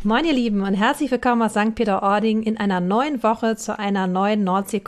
Moin ihr Lieben und herzlich willkommen aus St. Peter-Ording in einer neuen Woche zu einer neuen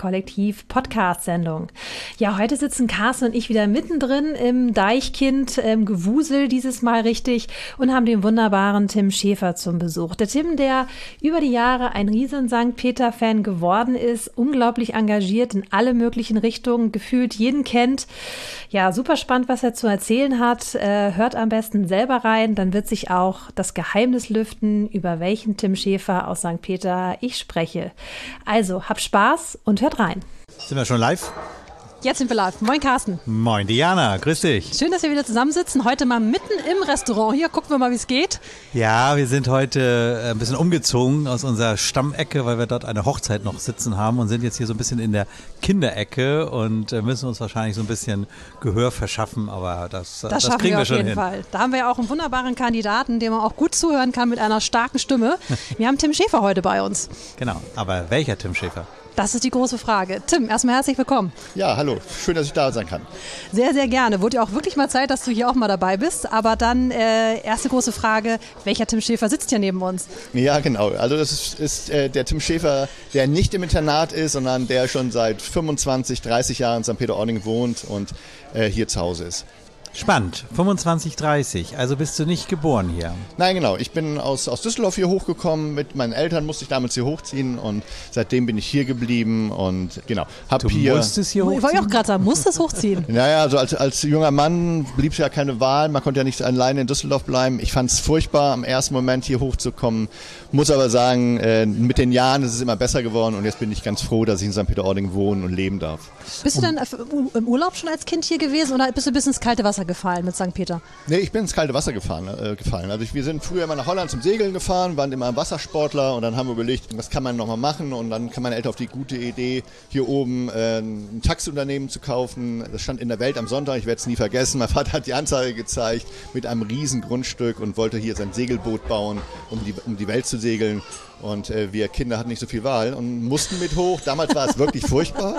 Nordsee-Kollektiv-Podcast-Sendung. Ja, heute sitzen Carsten und ich wieder mittendrin im Deichkind-Gewusel, dieses Mal richtig, und haben den wunderbaren Tim Schäfer zum Besuch. Der Tim, der über die Jahre ein riesen St. Peter-Fan geworden ist, unglaublich engagiert in alle möglichen Richtungen, gefühlt jeden kennt. Ja, super spannend, was er zu erzählen hat. Hört am besten selber rein, dann wird sich auch das Geheimnis lüften, über welchen Tim Schäfer aus St. Peter ich spreche. Also, habt Spaß und hört rein. Sind wir schon live? Jetzt sind wir live. Moin Carsten. Moin Diana, grüß dich. Schön, dass wir wieder zusammensitzen. Heute mal mitten im Restaurant. Hier gucken wir mal, wie es geht. Ja, wir sind heute ein bisschen umgezogen aus unserer Stammecke, weil wir dort eine Hochzeit noch sitzen haben und sind jetzt hier so ein bisschen in der Kinderecke und müssen uns wahrscheinlich so ein bisschen Gehör verschaffen, aber das kriegen wir schon hin. Das schaffen wir auf jeden Fall. Da haben wir ja auch einen wunderbaren Kandidaten, dem man auch gut zuhören kann mit einer starken Stimme. Wir haben Tim Schäfer heute bei uns. Genau, aber welcher Tim Schäfer? Das ist die große Frage. Tim, erstmal herzlich willkommen. Ja, hallo. Schön, dass ich da sein kann. Sehr, sehr gerne. Wurde ja auch wirklich mal Zeit, dass du hier auch mal dabei bist. Aber dann erste große Frage, welcher Tim Schäfer sitzt hier neben uns? Ja, genau. Also das ist der Tim Schäfer, der nicht im Internat ist, sondern der schon seit 25, 30 Jahren in St. Peter-Ording wohnt und hier zu Hause ist. Spannend, 25, 30, also bist du nicht geboren hier? Nein, genau. Ich bin aus Düsseldorf hier hochgekommen. Mit meinen Eltern musste ich damals hier hochziehen und seitdem bin ich hier geblieben und genau. Musstest hier hochziehen? Ich wollte auch gerade sagen, musstest hochziehen? Naja, also als junger Mann blieb es ja keine Wahl. Man konnte ja nicht alleine in Düsseldorf bleiben. Ich fand es furchtbar, am ersten Moment hier hochzukommen. Muss aber sagen, mit den Jahren ist es immer besser geworden und jetzt bin ich ganz froh, dass ich in St. Peter-Ording wohnen und leben darf. Bist du dann im Urlaub schon als Kind hier gewesen oder bist du bis ins kalte Wasser gefallen mit St. Peter? Nee, ich bin ins kalte Wasser gefallen. Also wir sind früher immer nach Holland zum Segeln gefahren, waren immer Wassersportler und dann haben wir überlegt, was kann man nochmal machen und dann kam meine Eltern auf die gute Idee, hier oben ein Taxiunternehmen zu kaufen. Das stand in der Welt am Sonntag, ich werde es nie vergessen. Mein Vater hat die Anzeige gezeigt mit einem riesen Grundstück und wollte hier sein Segelboot bauen, um die Welt zu segeln. Und wir Kinder hatten nicht so viel Wahl und mussten mit hoch. Damals war es wirklich furchtbar.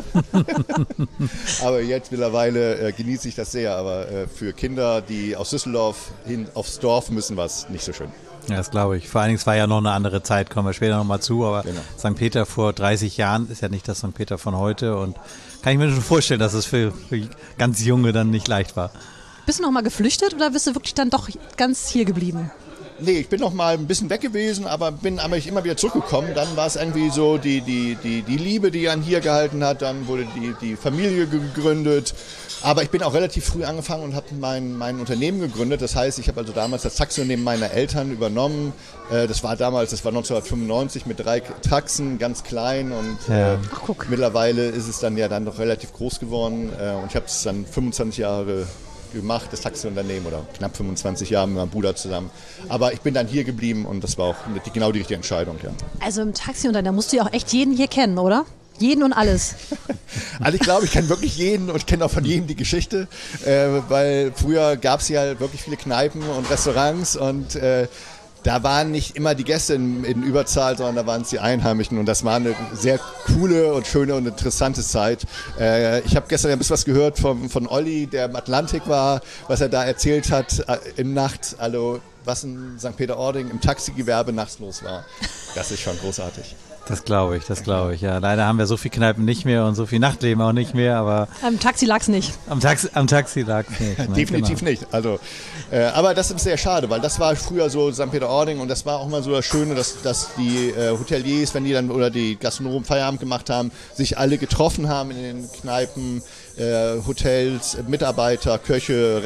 Aber jetzt mittlerweile genieße ich das sehr. Aber für Kinder, die aus Düsseldorf hin aufs Dorf müssen, war es nicht so schön. Ja, das glaube ich. Vor allen Dingen, es war ja noch eine andere Zeit, kommen wir später nochmal zu. Aber genau. St. Peter vor 30 Jahren ist ja nicht das St. Peter von heute. Und kann ich mir schon vorstellen, dass es für ganz Junge dann nicht leicht war. Bist du noch mal geflüchtet oder bist du wirklich dann doch ganz hier geblieben? Nee, ich bin noch mal ein bisschen weg gewesen, aber bin immer wieder zurückgekommen. Dann war es irgendwie so die Liebe, die an hier gehalten hat. Dann wurde die Familie gegründet. Aber ich bin auch relativ früh angefangen und habe mein Unternehmen gegründet. Das heißt, ich habe also damals das Taxiunternehmen meiner Eltern übernommen. Das war 1995 mit 3 Taxen, ganz klein. Und mittlerweile ist es dann doch relativ groß geworden. Und ich habe es dann 25 Jahre gemacht, das Taxiunternehmen, oder knapp 25 Jahre mit meinem Bruder zusammen. Aber ich bin dann hier geblieben und das war auch genau die richtige Entscheidung. Ja. Also im Taxiunternehmen musst du ja auch echt jeden hier kennen, oder? Jeden und alles. Also ich glaube, ich kenne wirklich jeden und ich kenne auch von jedem die Geschichte, weil früher gab es ja wirklich viele Kneipen und Restaurants und da waren nicht immer die Gäste in Überzahl, sondern da waren es die Einheimischen und das war eine sehr coole und schöne und interessante Zeit. Ich habe gestern ein bisschen was gehört von Olli, der im Atlantik war, was er da erzählt hat im Nacht, also was in St. Peter-Ording im Taxigewerbe nachts los war. Das ist schon großartig. Das glaube ich. Ja, leider haben wir so viele Kneipen nicht mehr und so viel Nachtleben auch nicht mehr, aber am Taxi lag es nicht. Am Taxi lag es nicht. Definitiv nicht. Also, aber das ist sehr schade, weil das war früher so St. Peter-Ording und das war auch mal so das Schöne, dass die Hoteliers, wenn die dann oder die Gastronomen Feierabend gemacht haben, sich alle getroffen haben in den Kneipen, Hotels, Mitarbeiter, Köche,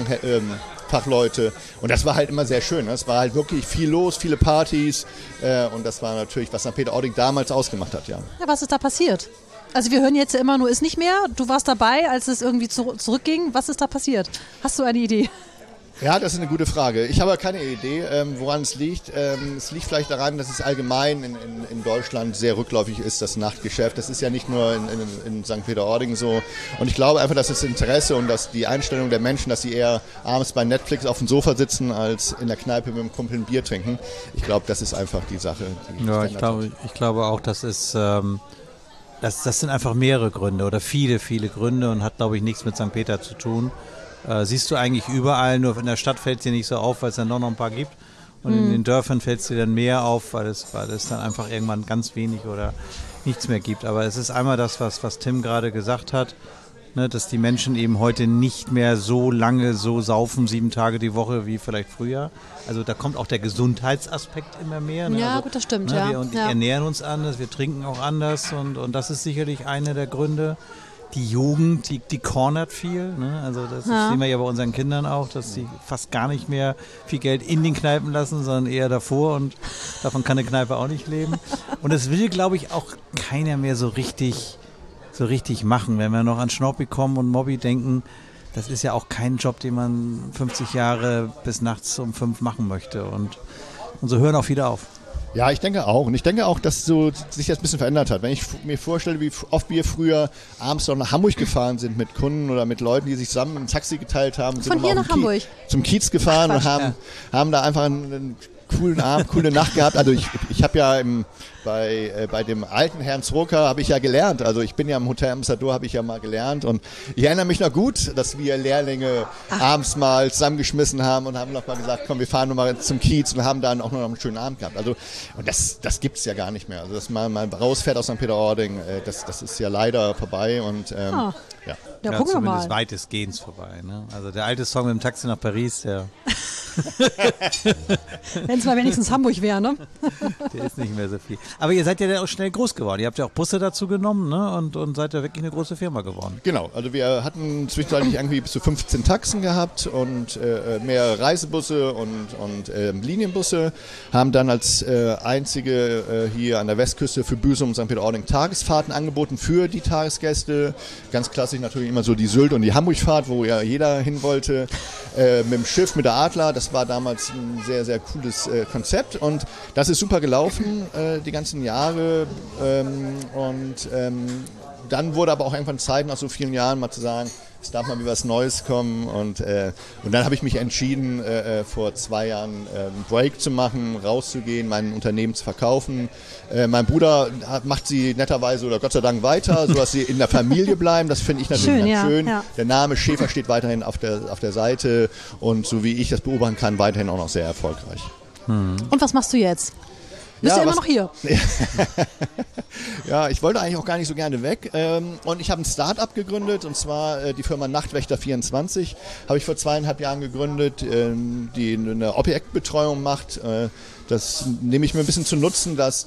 Fachleute und das war halt immer sehr schön. Es war halt wirklich viel los, viele Partys und das war natürlich, was St. Peter-Ording damals ausgemacht hat. Ja, was ist da passiert? Also wir hören jetzt ja immer nur, ist nicht mehr. Du warst dabei, als es irgendwie zurückging. Was ist da passiert? Hast du eine Idee? Ja, das ist eine gute Frage. Ich habe keine Idee, woran es liegt. Es liegt vielleicht daran, dass es allgemein in Deutschland sehr rückläufig ist, das Nachtgeschäft. Das ist ja nicht nur in St. Peter-Ording so. Und ich glaube einfach, dass das Interesse und dass die Einstellung der Menschen, dass sie eher abends bei Netflix auf dem Sofa sitzen, als in der Kneipe mit dem Kumpel ein Bier trinken. Ich glaube, das ist einfach die Sache. Ich glaube auch, das sind einfach mehrere Gründe oder viele Gründe und hat, glaube ich, nichts mit St. Peter zu tun. Siehst du eigentlich überall, nur in der Stadt fällt es dir nicht so auf, weil es dann noch ein paar gibt? Und in den Dörfern fällt es dir dann mehr auf, weil es dann einfach irgendwann ganz wenig oder nichts mehr gibt. Aber es ist einmal das, was Tim gerade gesagt hat, ne, dass die Menschen eben heute nicht mehr so lange so saufen, 7 Tage die Woche wie vielleicht früher. Also da kommt auch der Gesundheitsaspekt immer mehr. Ne? Ja, also, gut, das stimmt. Ne, ja. Wir ernähren uns anders, wir trinken auch anders und das ist sicherlich einer der Gründe. Die Jugend, die cornert viel. Ne? Also das sehen wir ja bei unseren Kindern auch, dass sie fast gar nicht mehr viel Geld in den Kneipen lassen, sondern eher davor und davon kann eine Kneipe auch nicht leben. Und das will, glaube ich, auch keiner mehr so richtig machen. Wenn wir noch an Schnorpi kommen und Mobby denken, das ist ja auch kein Job, den man 50 Jahre bis nachts um 5 machen möchte. Und so hören auch viele auf. Ja, ich denke auch. Und ich denke auch, dass sich das ein bisschen verändert hat. Wenn ich mir vorstelle, wie oft wir früher abends noch nach Hamburg gefahren sind mit Kunden oder mit Leuten, die sich zusammen ein Taxi geteilt haben. Von hier nach Hamburg? Zum Kiez gefahren und haben da einfach einen coolen Abend, coole Nacht gehabt. Also ich habe ja bei dem alten Herrn Zroka habe ich ja gelernt. Also ich bin ja im Hotel Ambassador, habe ich ja mal gelernt. Und ich erinnere mich noch gut, dass wir Lehrlinge abends mal zusammengeschmissen haben und haben noch mal gesagt, komm, wir fahren noch mal zum Kiez und haben dann auch noch einen schönen Abend gehabt. Also und das gibt es ja gar nicht mehr. Also dass man mal rausfährt aus St. Peter-Ording, das ist ja leider vorbei. Und ja. Ja, gucken wir mal. Zumindest weitestgehend vorbei. Ne? Also der alte Song mit dem Taxi nach Paris, der wenn es mal wenigstens Hamburg wäre, ne? Der ist nicht mehr so viel. Aber ihr seid ja dann auch schnell groß geworden. Ihr habt ja auch Busse dazu genommen, ne? Und seid ja wirklich eine große Firma geworden. Genau, also wir hatten zwischenzeitlich irgendwie bis zu 15 Taxen gehabt und mehr Reisebusse und Linienbusse. Haben dann als einzige hier an der Westküste für Büsum und St. Peter-Ording Tagesfahrten angeboten für die Tagesgäste. Ganz klassisch natürlich immer so die Sylt und die Hamburgfahrt, wo ja jeder hin wollte. Mit dem Schiff, mit der Adler, das war damals ein sehr, sehr cooles Konzept und das ist super gelaufen die ganzen Jahre dann wurde aber auch irgendwann Zeit nach so vielen Jahren mal zu sagen, es darf mal wieder was Neues kommen und dann habe ich mich entschieden, vor 2 Jahren einen Break zu machen, rauszugehen, mein Unternehmen zu verkaufen. Mein Bruder macht sie netterweise oder Gott sei Dank weiter, sodass sie in der Familie bleiben. Das finde ich natürlich ganz schön. Ja. Der Name Schäfer steht weiterhin auf der Seite und so wie ich das beobachten kann, weiterhin auch noch sehr erfolgreich. Und was machst du jetzt? Bist ja immer noch hier? Ja, ich wollte eigentlich auch gar nicht so gerne weg. Und ich habe ein Start-up gegründet, und zwar die Firma Nachtwächter24. Habe ich vor 2,5 Jahren gegründet, die eine Objektbetreuung macht. Das nehme ich mir ein bisschen zu nutzen, dass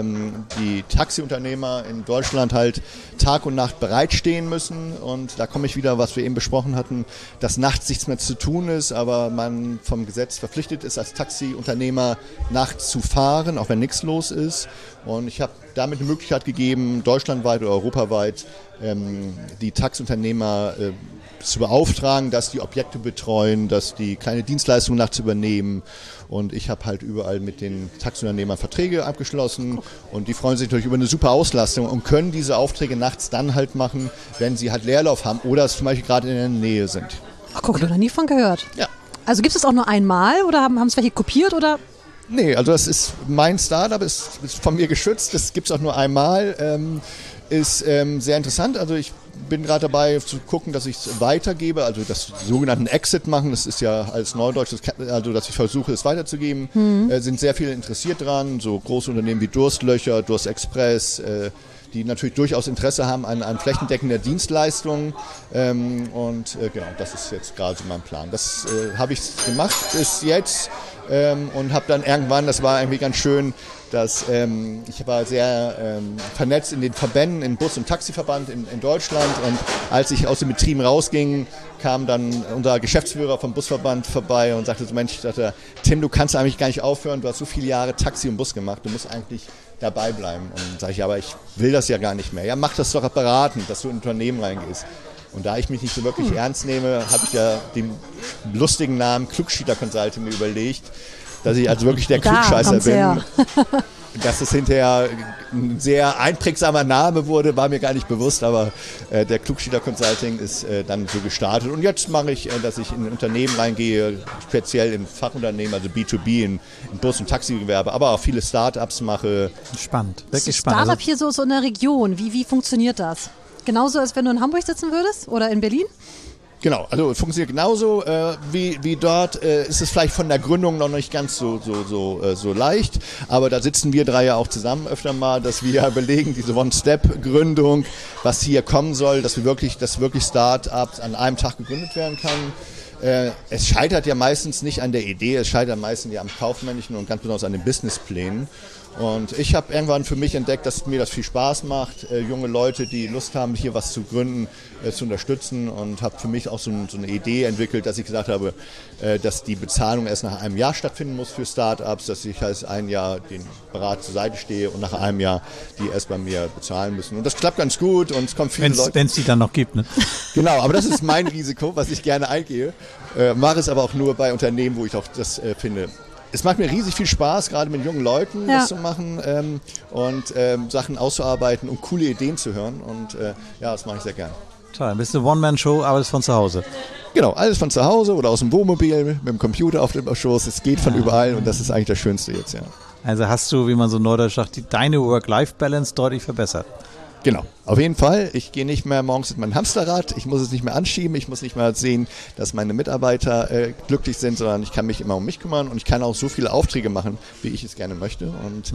die Taxiunternehmer in Deutschland halt Tag und Nacht bereitstehen müssen. Und da komme ich wieder, was wir eben besprochen hatten, dass nachts nichts mehr zu tun ist, aber man vom Gesetz verpflichtet ist, als Taxiunternehmer nachts zu fahren, auch wenn nichts los ist. Und ich habe damit eine Möglichkeit gegeben, deutschlandweit oder europaweit die Taxiunternehmer zu beauftragen, dass die Objekte betreuen, dass die kleine Dienstleistungen nachts übernehmen. Und ich habe halt überall mit den Taxiunternehmern Verträge abgeschlossen und die freuen sich natürlich über eine super Auslastung und können diese Aufträge nachts dann halt machen, wenn sie halt Leerlauf haben oder zum Beispiel gerade in der Nähe sind. Ach, guck, ich habe noch nie von gehört. Ja. Also gibt es das auch nur einmal oder haben es welche kopiert oder? Nee, also das ist mein Startup, ist von mir geschützt, das gibt es auch nur einmal. Ist sehr interessant, also ich bin gerade dabei zu gucken, dass ich es weitergebe, also das sogenannten Exit machen, das ist ja als Neudeutsch, also dass ich versuche es weiterzugeben, sind sehr viele interessiert dran, so große Unternehmen wie Durstlöcher, Durstexpress, die natürlich durchaus Interesse haben an flächendeckender Dienstleistungen genau, das ist jetzt gerade so mein Plan. Das habe ich gemacht bis jetzt und habe dann irgendwann, das war irgendwie ganz schön, dass ich war sehr vernetzt in den Verbänden, im Bus- und Taxiverband in Deutschland und als ich aus den Betrieben rausging, kam dann unser Geschäftsführer vom Busverband vorbei und sagte so, Mensch, ich dachte, Tim, du kannst eigentlich gar nicht aufhören, du hast so viele Jahre Taxi und Bus gemacht, du musst eigentlich dabei bleiben. Und sage ich, aber ich will das ja gar nicht mehr. Ja, mach das doch beratend, dass du in ein Unternehmen reingehst. Und da ich mich nicht so wirklich ernst nehme, habe ich ja den lustigen Namen Klugschießer Consulting mir überlegt, dass ich also wirklich der Klugscheißer bin. Dass es hinterher ein sehr einprägsamer Name wurde, war mir gar nicht bewusst, aber der Klugschießer Consulting ist dann so gestartet. Und jetzt mache ich, dass ich in ein Unternehmen reingehe, speziell in Fachunternehmen, also B2B, in Bus- und Taxigewerbe, aber auch viele Startups mache. Spannend, wirklich spannend. Startup hier so in der Region, wie funktioniert das? Genauso, als wenn du in Hamburg sitzen würdest oder in Berlin? Genau, also funktioniert genauso wie dort. Ist es vielleicht von der Gründung noch nicht ganz so leicht, aber da sitzen wir drei ja auch zusammen öfter mal, dass wir ja belegen, diese One-Step-Gründung, was hier kommen soll, dass wirklich Start-ups an einem Tag gegründet werden kann. Es scheitert ja meistens nicht an der Idee, es scheitert meistens ja am Kaufmännischen und ganz besonders an den Businessplänen. Und ich habe irgendwann für mich entdeckt, dass mir das viel Spaß macht, junge Leute, die Lust haben, hier was zu gründen, zu unterstützen, und habe für mich auch so eine Idee entwickelt, dass ich gesagt habe, dass die Bezahlung erst nach einem Jahr stattfinden muss für Startups, dass ich halt ein Jahr den Berat zur Seite stehe und nach einem Jahr die erst bei mir bezahlen müssen. Und das klappt ganz gut und es kommen viele Leute. Wenn es die dann noch gibt, ne? Genau, aber das ist mein Risiko, was ich gerne eingehe. Mache es aber auch nur bei Unternehmen, wo ich auch das finde. Es macht mir riesig viel Spaß, gerade mit jungen Leuten das zu machen und Sachen auszuarbeiten und coole Ideen zu hören. Und das mache ich sehr gern. Toll, bist du One-Man-Show, alles von zu Hause? Genau, alles von zu Hause oder aus dem Wohnmobil, mit dem Computer auf dem Schoß. Es geht von überall und das ist eigentlich das Schönste jetzt, ja. Also hast du, wie man so neudeutsch sagt, deine Work-Life-Balance deutlich verbessert? Genau, auf jeden Fall. Ich gehe nicht mehr morgens mit meinem Hamsterrad, ich muss es nicht mehr anschieben, ich muss nicht mehr sehen, dass meine Mitarbeiter glücklich sind, sondern ich kann mich immer um mich kümmern und ich kann auch so viele Aufträge machen, wie ich es gerne möchte. Und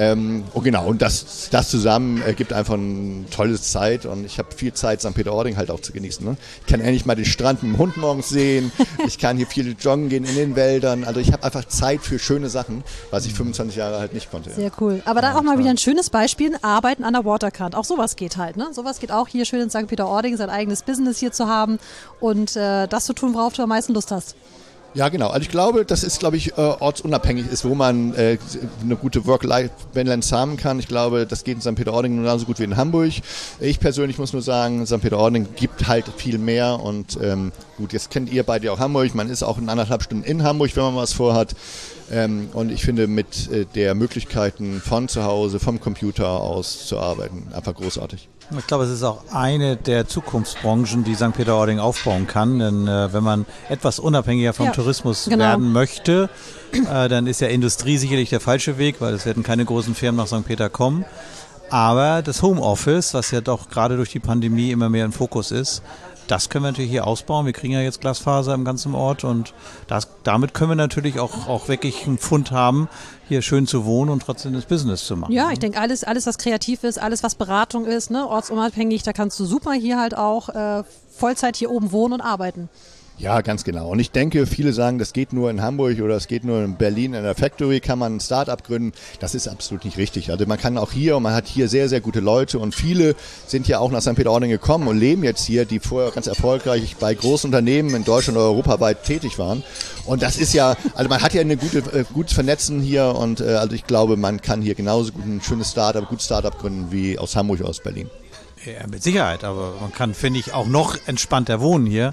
und das zusammen gibt einfach eine tolle Zeit und ich habe viel Zeit, St. Peter-Ording halt auch zu genießen. Ne? Ich kann endlich mal den Strand mit dem Hund morgens sehen, ich kann hier viel joggen gehen in den Wäldern, also ich habe einfach Zeit für schöne Sachen, was ich 25 Jahre halt nicht konnte. Sehr cool. Aber da auch mal wieder ein schönes Beispiel, Arbeiten an der Waterkant. Auch sowas geht halt, ne? Sowas geht auch hier schön in St. Peter-Ording, sein eigenes Business hier zu haben und das zu tun, worauf du am meisten Lust hast. Ja, genau. Also ich glaube, das ist, ortsunabhängig ist, wo man eine gute Work-Life-Balance haben kann. Ich glaube, das geht in St. Peter-Ording genauso gut wie in Hamburg. Ich persönlich muss nur sagen, St. Peter-Ording gibt halt viel mehr und gut, jetzt kennt ihr beide auch Hamburg. Man ist auch in 1,5 Stunden in Hamburg, wenn man was vorhat. Und ich finde, mit der Möglichkeiten von zu Hause, vom Computer aus zu arbeiten, einfach großartig. Ich glaube, es ist auch eine der Zukunftsbranchen, die St. Peter-Ording aufbauen kann. Denn wenn man etwas unabhängiger vom Tourismus werden möchte, dann ist ja Industrie sicherlich der falsche Weg, weil es werden keine großen Firmen nach St. Peter kommen. Aber das Homeoffice, was ja doch gerade durch die Pandemie immer mehr im Fokus ist, das können wir natürlich hier ausbauen. Wir kriegen ja jetzt Glasfaser im ganzen Ort und damit können wir natürlich auch wirklich einen Pfund haben, hier schön zu wohnen und trotzdem das Business zu machen. Ja, ich denke, alles, was kreativ ist, alles, was Beratung ist, ne, ortsunabhängig, da kannst du super hier halt auch Vollzeit hier oben wohnen und arbeiten. Ja, ganz genau. Und ich denke, viele sagen, das geht nur in Hamburg oder es geht nur in Berlin in der Factory, kann man ein Start-up gründen. Das ist absolut nicht richtig. Also man kann auch hier, und man hat hier sehr, sehr gute Leute und viele sind ja auch nach St. Peter-Ording gekommen und leben jetzt hier, die vorher ganz erfolgreich bei großen Unternehmen in Deutschland oder europaweit tätig waren. Und das ist ja, also man hat ja eine gutes Vernetzen hier und also ich glaube, man kann hier genauso gut ein schönes Start-up, gutes Start-up gründen wie aus Hamburg oder aus Berlin. Ja, mit Sicherheit, aber man kann, finde ich, auch noch entspannter wohnen hier.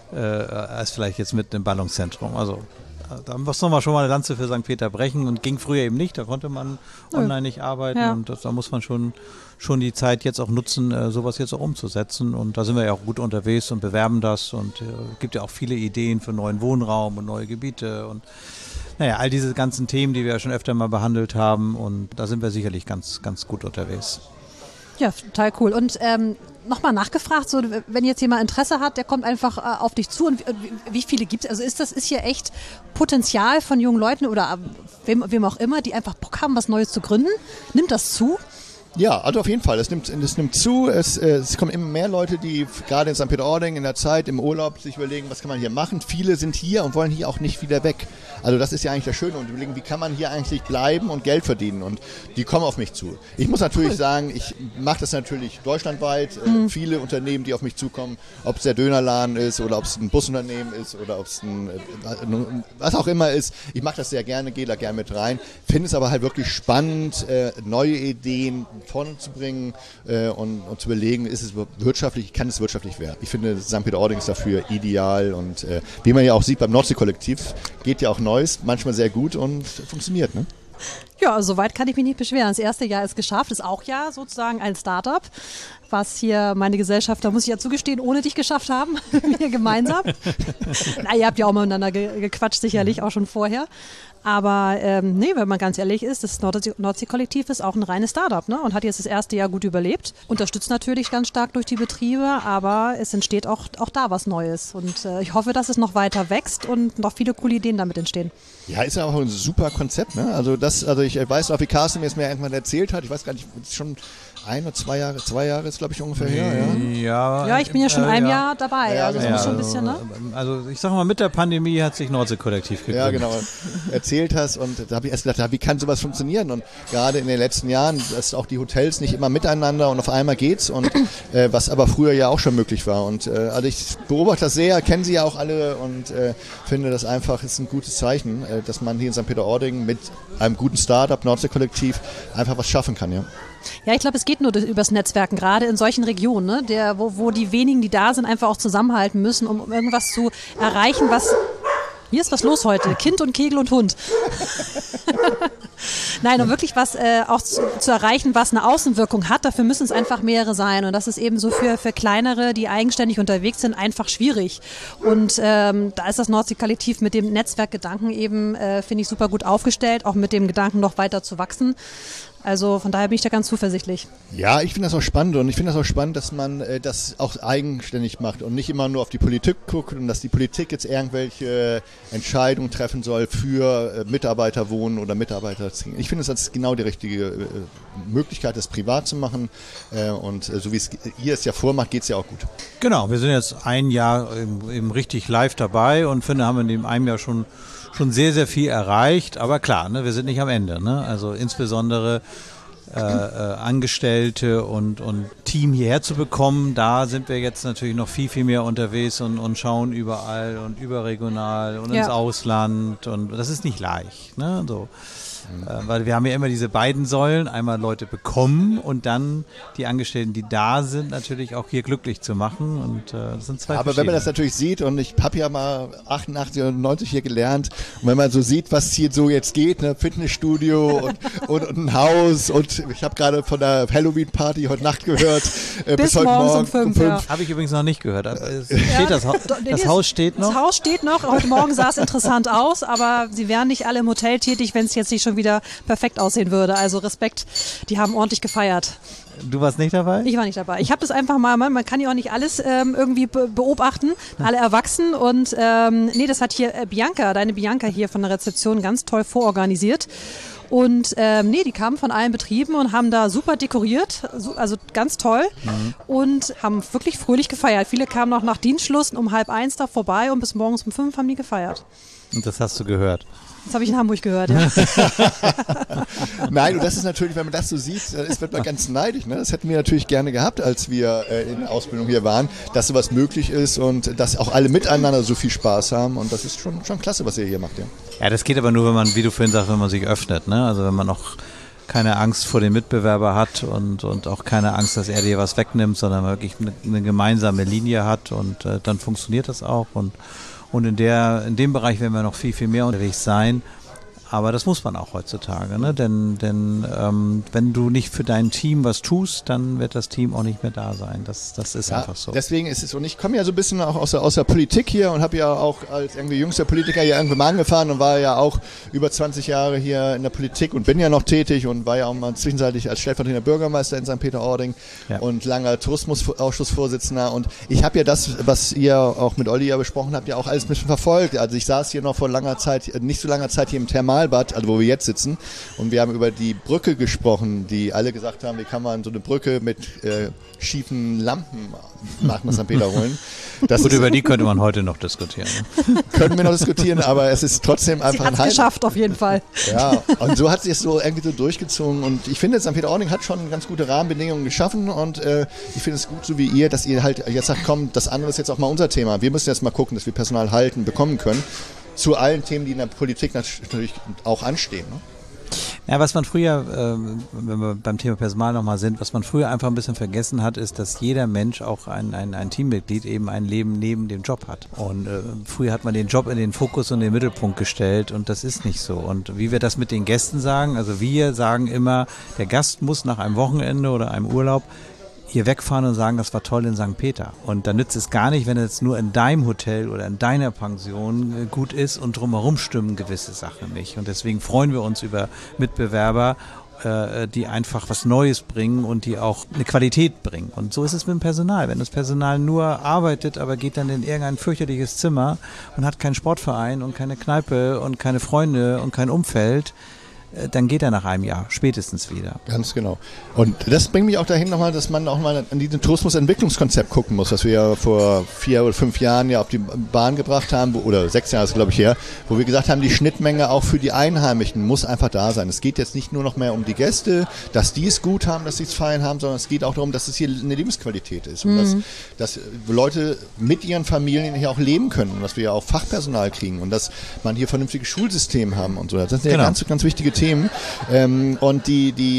Als vielleicht jetzt mit einem Ballungszentrum. Also da mussten wir schon mal eine Lanze für St. Peter brechen und ging früher eben nicht. Da konnte man online nicht arbeiten und da muss man schon die Zeit jetzt auch nutzen, sowas jetzt auch umzusetzen. Und da sind wir ja auch gut unterwegs und bewerben das und gibt ja auch viele Ideen für neuen Wohnraum und neue Gebiete und all diese ganzen Themen, die wir ja schon öfter mal behandelt haben und da sind wir sicherlich ganz, ganz gut unterwegs. Ja, total cool. Und nochmal nachgefragt, so, wenn jetzt jemand Interesse hat, der kommt einfach auf dich zu. Und wie viele gibt es? Also ist hier echt Potenzial von jungen Leuten oder wem auch immer, die einfach Bock haben, was Neues zu gründen? Nimmt das zu? Ja, also auf jeden Fall. Es nimmt zu. Es kommen immer mehr Leute, die gerade in St. Peter-Ording in der Zeit, im Urlaub sich überlegen, was kann man hier machen. Viele sind hier und wollen hier auch nicht wieder weg. Also das ist ja eigentlich das Schöne und überlegen, wie kann man hier eigentlich bleiben und Geld verdienen und die kommen auf mich zu. Ich muss natürlich sagen, ich mache das natürlich deutschlandweit. Viele Unternehmen, die auf mich zukommen, ob es der Dönerladen ist oder ob es ein Busunternehmen ist oder ob es was auch immer ist. Ich mache das sehr gerne, gehe da gerne mit rein. Finde es aber halt wirklich spannend, neue Ideen vorne zu bringen und zu überlegen, ist es wirtschaftlich, kann es wirtschaftlich werden. Ich finde, St. Peter-Ording ist dafür ideal und wie man ja auch sieht beim Nordsee-Kollektiv, geht ja auch Neues, manchmal sehr gut und funktioniert, ne? Ja, soweit kann ich mich nicht beschweren. Das erste Jahr ist geschafft, ist auch ja sozusagen ein Startup, was hier meine Gesellschafter, muss ich ja zugestehen, ohne dich geschafft haben, wir gemeinsam. Na, ihr habt ja auch miteinander gequatscht, sicherlich auch schon vorher. Aber nee, wenn man ganz ehrlich ist, das Nordsee-Kollektiv ist auch ein reines Startup, ne? Und hat jetzt das erste Jahr gut überlebt. Unterstützt natürlich ganz stark durch die Betriebe, aber es entsteht auch da was Neues. Und ich hoffe, dass es noch weiter wächst und noch viele coole Ideen damit entstehen. Ja, ist ja auch ein super Konzept, ne? Also ich weiß auch, wie Carsten mir es mir irgendwann erzählt hat. Ich weiß gar nicht, ist schon 1 oder 2 Jahre, 2 Jahre ist glaube ich ungefähr her, ja? Ja, ich bin ja schon ein Jahr dabei, Ja, also genau. das muss schon ein bisschen, ne? Also ich sag mal, mit der Pandemie hat sich Nordsee-Kollektiv gegründet. Ja, genau. Erzählt hast und da habe ich erst gedacht, wie kann sowas funktionieren? Und gerade in den letzten Jahren, dass auch die Hotels nicht immer miteinander und auf einmal geht's und was aber früher ja auch schon möglich war. Und also ich beobachte das sehr, kenne sie ja auch alle und finde das einfach ist ein gutes Zeichen, dass man hier in St. Peter-Ording mit einem guten Startup, Nordsee-Kollektiv, einfach was schaffen kann, ja. Ja, ich glaube, es geht nur übers Netzwerken, gerade in solchen Regionen, ne? Wo die wenigen, die da sind, einfach auch zusammenhalten müssen, um irgendwas zu erreichen, was... Hier ist was los heute. Kind und Kegel und Hund. Nein, um wirklich was auch zu erreichen, was eine Außenwirkung hat, dafür müssen es einfach mehrere sein. Und das ist eben so für kleinere, die eigenständig unterwegs sind, einfach schwierig. Und da ist das Nordsee-Kollektiv mit dem Netzwerkgedanken eben, finde ich, super gut aufgestellt, auch mit dem Gedanken noch weiter zu wachsen. Also von daher bin ich da ganz zuversichtlich. Ja, ich finde das auch spannend und ich finde das auch spannend, dass man das auch eigenständig macht und nicht immer nur auf die Politik guckt und dass die Politik jetzt irgendwelche Entscheidungen treffen soll für Mitarbeiterwohnen oder Mitarbeiterziehen. Ich finde, das ist genau die richtige Möglichkeit, das privat zu machen und so wie es ihr es ja vormacht, geht es ja auch gut. Genau, wir sind jetzt ein Jahr eben richtig live dabei und finde, haben in dem einem Jahr schon sehr, sehr viel erreicht, aber klar, ne, wir sind nicht am Ende. Ne? Also insbesondere Angestellte und Team hierher zu bekommen, da sind wir jetzt natürlich noch viel, viel mehr unterwegs und schauen überall und überregional und ins Ausland und das ist nicht leicht. Ne? So. Weil wir haben ja immer diese beiden Säulen, einmal Leute bekommen und dann die Angestellten, die da sind, natürlich auch hier glücklich zu machen und das sind zwei Aber wenn man das natürlich sieht und ich habe ja mal 88 und 90 hier gelernt und wenn man so sieht, was hier so jetzt geht, ne, Fitnessstudio und ein Haus und ich habe gerade von der Halloween-Party heute Nacht gehört, bis heute Morgen um 5. Ja. Habe ich übrigens noch nicht gehört. Steht das Haus steht noch? Das Haus steht noch. Heute Morgen sah es interessant aus, aber sie wären nicht alle im Hotel tätig, wenn es jetzt nicht schon wieder perfekt aussehen würde. Also Respekt, die haben ordentlich gefeiert. Du warst nicht dabei? Ich war nicht dabei. Ich habe das einfach mal, man kann ja auch nicht alles irgendwie beobachten, alle erwachsen und nee, das hat hier deine Bianca hier von der Rezeption ganz toll vororganisiert. Und nee, die kamen von allen Betrieben und haben da super dekoriert, also ganz toll und haben wirklich fröhlich gefeiert. Viele kamen noch nach Dienstschluss um 12:30 da vorbei und bis morgens um 5 haben die gefeiert. Und das hast du gehört? Das habe ich in Hamburg gehört, ja. Nein, und das ist natürlich, wenn man das so sieht, wird man ganz neidisch. Ne? Das hätten wir natürlich gerne gehabt, als wir in der Ausbildung hier waren, dass sowas möglich ist und dass auch alle miteinander so viel Spaß haben. Und das ist schon klasse, was ihr hier macht. Ja, ja, das geht aber nur, wenn man, wie du vorhin sagst, wenn man sich öffnet. Ne? Also wenn man auch keine Angst vor dem Mitbewerber hat und auch keine Angst, dass er dir was wegnimmt, sondern wirklich eine gemeinsame Linie hat und dann funktioniert das auch. Und in dem Bereich werden wir noch viel, viel mehr unterwegs sein. Aber das muss man auch heutzutage, ne? Denn wenn du nicht für dein Team was tust, dann wird das Team auch nicht mehr da sein. Das ist einfach so. Deswegen ist es, und ich komme ja so ein bisschen auch aus der Politik hier und habe ja auch als irgendwie jüngster Politiker hier irgendwann mal angefahren und war ja auch über 20 Jahre hier in der Politik und bin ja noch tätig und war ja auch mal zwischenzeitlich als stellvertretender Bürgermeister in St. Peter-Ording und langer Tourismusausschussvorsitzender. Und ich habe ja das, was ihr auch mit Olli ja besprochen habt, ja auch alles ein bisschen verfolgt. Also ich saß hier noch vor nicht so langer Zeit hier im Thermalbad, also wo wir jetzt sitzen, und wir haben über die Brücke gesprochen, die alle gesagt haben, wie kann man so eine Brücke mit schiefen Lampen nach St. Peter holen. Gut, über die könnte man heute noch diskutieren. Können wir noch diskutieren, aber es ist trotzdem einfach ein Highlight. Geschafft auf jeden Fall. Ja, und so hat sich es so irgendwie so durchgezogen und ich finde, St. Peter-Ording hat schon ganz gute Rahmenbedingungen geschaffen und ich finde es gut, so wie ihr, dass ihr halt jetzt sagt, komm, das andere ist jetzt auch mal unser Thema. Wir müssen jetzt mal gucken, dass wir Personal bekommen können. Zu allen Themen, die in der Politik natürlich auch anstehen. Ne? Ja, was man früher, wenn wir beim Thema Personal nochmal sind, was man früher einfach ein bisschen vergessen hat, ist, dass jeder Mensch auch ein Teammitglied eben ein Leben neben dem Job hat. Und früher hat man den Job in den Fokus und den Mittelpunkt gestellt und das ist nicht so. Und wie wir das mit den Gästen sagen, also wir sagen immer, der Gast muss nach einem Wochenende oder einem Urlaub hier wegfahren und sagen, das war toll in St. Peter. Und dann nützt es gar nicht, wenn es nur in deinem Hotel oder in deiner Pension gut ist und drumherum stimmen gewisse Sachen nicht. Und deswegen freuen wir uns über Mitbewerber, die einfach was Neues bringen und die auch eine Qualität bringen. Und so ist es mit dem Personal. Wenn das Personal nur arbeitet, aber geht dann in irgendein fürchterliches Zimmer und hat keinen Sportverein und keine Kneipe und keine Freunde und kein Umfeld, dann geht er nach einem Jahr spätestens wieder. Ganz genau. Und das bringt mich auch dahin nochmal, dass man auch mal an diesem Tourismusentwicklungskonzept gucken muss, was wir ja vor 4 oder 5 Jahren ja auf die Bahn gebracht haben, oder 6 Jahre ist glaube ich her, wo wir gesagt haben, die Schnittmenge auch für die Einheimischen muss einfach da sein. Es geht jetzt nicht nur noch mehr um die Gäste, dass die es gut haben, dass sie es fein haben, sondern es geht auch darum, dass es hier eine Lebensqualität ist. Und dass Leute mit ihren Familien hier auch leben können und dass wir ja auch Fachpersonal kriegen und dass man hier vernünftiges Schulsystem haben und so. Das sind ja ganz, ganz wichtige Themen. Und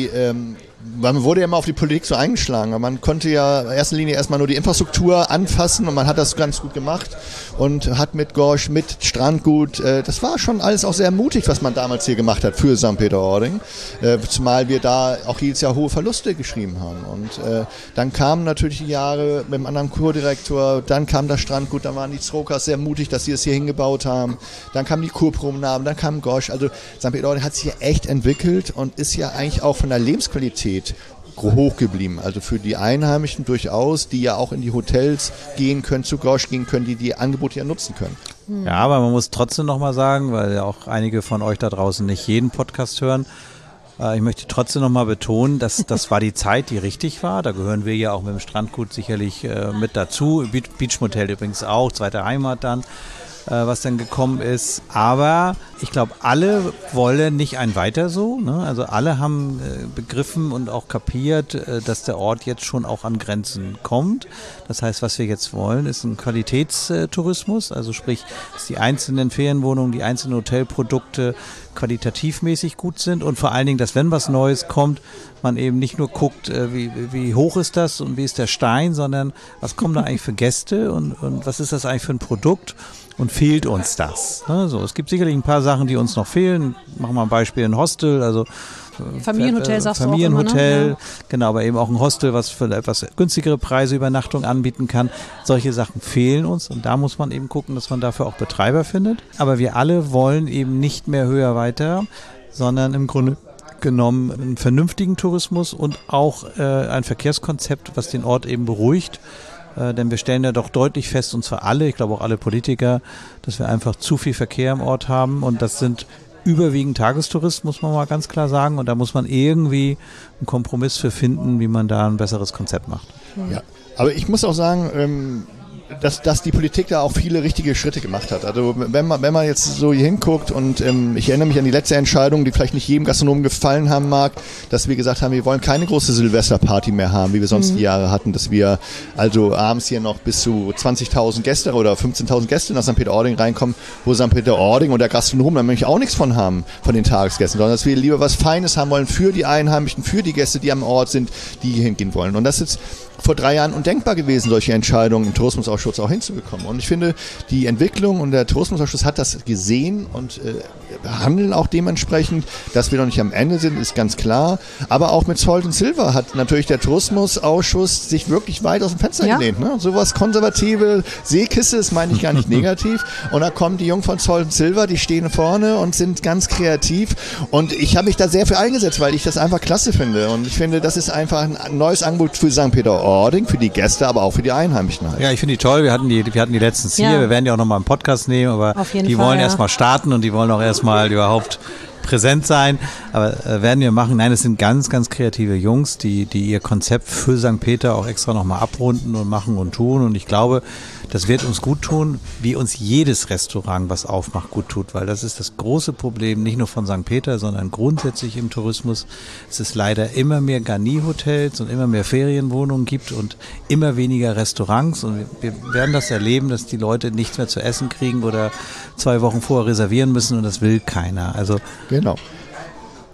man wurde ja immer auf die Politik so eingeschlagen, aber man konnte ja in erster Linie erstmal nur die Infrastruktur anfassen und man hat das ganz gut gemacht und hat mit Gorsch, mit Strandgut, das war schon alles auch sehr mutig, was man damals hier gemacht hat für St. Peter-Ording, zumal wir da auch jedes Jahr hohe Verluste geschrieben haben. Und dann kamen natürlich die Jahre mit einem anderen Kurdirektor, dann kam das Strandgut, dann waren die Zrokas sehr mutig, dass sie es hier hingebaut haben, dann kamen die Kurpromenaden, dann kam Gorsch, also St. Peter-Ording hat sich hier echt entwickelt und ist ja eigentlich auch von der Lebensqualität hoch geblieben. Also für die Einheimischen durchaus, die ja auch in die Hotels gehen können, zu Gorsch gehen können, die Angebote ja nutzen können. Ja, aber man muss trotzdem nochmal sagen, weil ja auch einige von euch da draußen nicht jeden Podcast hören, ich möchte trotzdem nochmal betonen, dass das war die Zeit, die richtig war. Da gehören wir ja auch mit dem Strandgut sicherlich mit dazu. Beach Motel übrigens auch, zweite Heimat dann, was dann gekommen ist. Aber ich glaube, alle wollen nicht ein weiter so. Ne? Also alle haben begriffen und auch kapiert, dass der Ort jetzt schon auch an Grenzen kommt. Das heißt, was wir jetzt wollen, ist ein Qualitätstourismus. Also sprich, dass die einzelnen Ferienwohnungen, die einzelnen Hotelprodukte qualitativmäßig gut sind und vor allen Dingen, dass wenn was Neues kommt, man eben nicht nur guckt, wie hoch ist das und wie ist der Stein, sondern was kommen da eigentlich für Gäste und was ist das eigentlich für ein Produkt und fehlt uns das? Ne? So, es gibt sicherlich ein paar Sachen, die uns noch fehlen. Machen wir ein Beispiel, ein Hostel, also Familienhotel sagst Familienhotel, du auch immer, ne? Ja. Genau, aber eben auch ein Hostel, was für etwas günstigere Preise Übernachtung anbieten kann. Solche Sachen fehlen uns und da muss man eben gucken, dass man dafür auch Betreiber findet. Aber wir alle wollen eben nicht mehr höher weiter, sondern im Grunde genommen einen vernünftigen Tourismus und auch ein Verkehrskonzept, was den Ort eben beruhigt. Denn wir stellen ja doch deutlich fest, und zwar alle, ich glaube auch alle Politiker, dass wir einfach zu viel Verkehr im Ort haben und das sind überwiegend Tagestouristen, muss man mal ganz klar sagen. Und da muss man irgendwie einen Kompromiss für finden, wie man da ein besseres Konzept macht. Ja, aber ich muss auch sagen, dass die Politik da auch viele richtige Schritte gemacht hat. Also wenn man jetzt so hier hinguckt und ich erinnere mich an die letzte Entscheidung, die vielleicht nicht jedem Gastronomen gefallen haben mag, dass wir gesagt haben, wir wollen keine große Silvesterparty mehr haben, wie wir sonst die Jahre hatten, dass wir also abends hier noch bis zu 20.000 Gäste oder 15.000 Gäste nach St. Peter-Ording reinkommen, wo St. Peter-Ording und der Gastronom dann nämlich auch nichts von haben, von den Tagesgästen, sondern dass wir lieber was Feines haben wollen für die Einheimischen, für die Gäste, die am Ort sind, die hier hingehen wollen. Und das ist vor 3 Jahren undenkbar gewesen, solche Entscheidungen im Tourismusausschuss auch hinzubekommen. Und ich finde, die Entwicklung und der Tourismusausschuss hat das gesehen und handeln auch dementsprechend, dass wir noch nicht am Ende sind, ist ganz klar. Aber auch mit Salt & Silver hat natürlich der Tourismusausschuss sich wirklich weit aus dem Fenster gelehnt. Ne? Sowas konservative Seekiste, das meine ich gar nicht negativ. Und da kommen die Jungen von Salt & Silver, die stehen vorne und sind ganz kreativ. Und ich habe mich da sehr für eingesetzt, weil ich das einfach klasse finde. Und ich finde, das ist einfach ein neues Angebot für St. Peter-Ording, für die Gäste, aber auch für die Einheimischen halt. Ja, ich finde die toll. Wir hatten die letztens hier. Wir werden die auch nochmal im Podcast nehmen, aber die wollen erstmal starten und die wollen auch erstmal überhaupt präsent sein, aber werden wir machen. Nein, es sind ganz, ganz kreative Jungs, die ihr Konzept für St. Peter auch extra nochmal abrunden und machen und tun und ich glaube, das wird uns gut tun, wie uns jedes Restaurant, was aufmacht, gut tut, weil das ist das große Problem, nicht nur von St. Peter, sondern grundsätzlich im Tourismus. Es ist leider immer mehr Garni-Hotels und immer mehr Ferienwohnungen gibt und immer weniger Restaurants und wir werden das erleben, dass die Leute nichts mehr zu essen kriegen oder 2 Wochen vorher reservieren müssen und das will keiner. Also genau.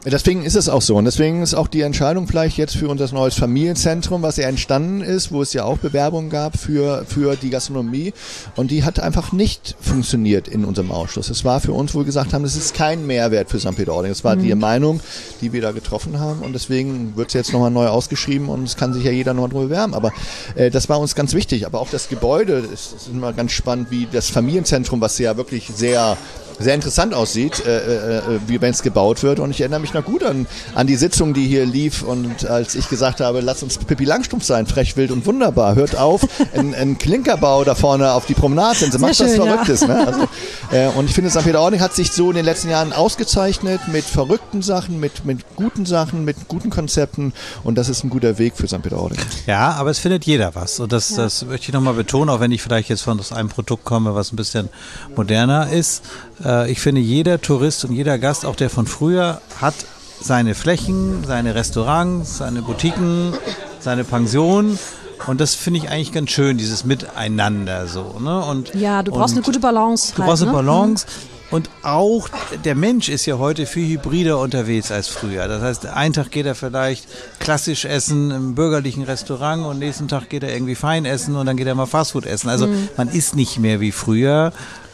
Deswegen ist es auch so und deswegen ist auch die Entscheidung vielleicht jetzt für unser neues Familienzentrum, was ja entstanden ist, wo es ja auch Bewerbungen gab für die Gastronomie und die hat einfach nicht funktioniert in unserem Ausschuss. Es war für uns, wo wir gesagt haben, das ist kein Mehrwert für St. Peter-Ording. Das war die Meinung, die wir da getroffen haben und deswegen wird es jetzt nochmal neu ausgeschrieben und es kann sich ja jeder nochmal drüber bewerben. Aber das war uns ganz wichtig. Aber auch das Gebäude ist immer ganz spannend, wie das Familienzentrum, was ja wirklich sehr interessant aussieht, wie wenn es gebaut wird. Und ich erinnere mich noch gut an die Sitzung, die hier lief. Und als ich gesagt habe, lasst uns Pippi Langstrumpf sein, frech, wild und wunderbar. Hört auf, ein Klinkerbau da vorne auf die Promenade sind. Sie macht was Verrücktes. Ja. Ne? Also, und ich finde, St. Peter-Ording hat sich so in den letzten Jahren ausgezeichnet mit verrückten Sachen, mit guten Sachen, mit guten Konzepten. Und das ist ein guter Weg für St. Peter-Ording. Ja, aber es findet jeder was. Und das möchte ich nochmal betonen, auch wenn ich vielleicht jetzt von einem Produkt komme, was ein bisschen moderner ist. Ich finde, jeder Tourist und jeder Gast, auch der von früher, hat seine Flächen, seine Restaurants, seine Boutiquen, seine Pension. Und das finde ich eigentlich ganz schön, dieses Miteinander so. Ne? Und, ja, du brauchst eine gute Balance. Du brauchst eine Balance. Und auch der Mensch ist ja heute viel hybrider unterwegs als früher. Das heißt, einen Tag geht er vielleicht klassisch essen im bürgerlichen Restaurant und nächsten Tag geht er irgendwie fein essen und dann geht er mal Fastfood essen. Also man isst nicht mehr wie früher.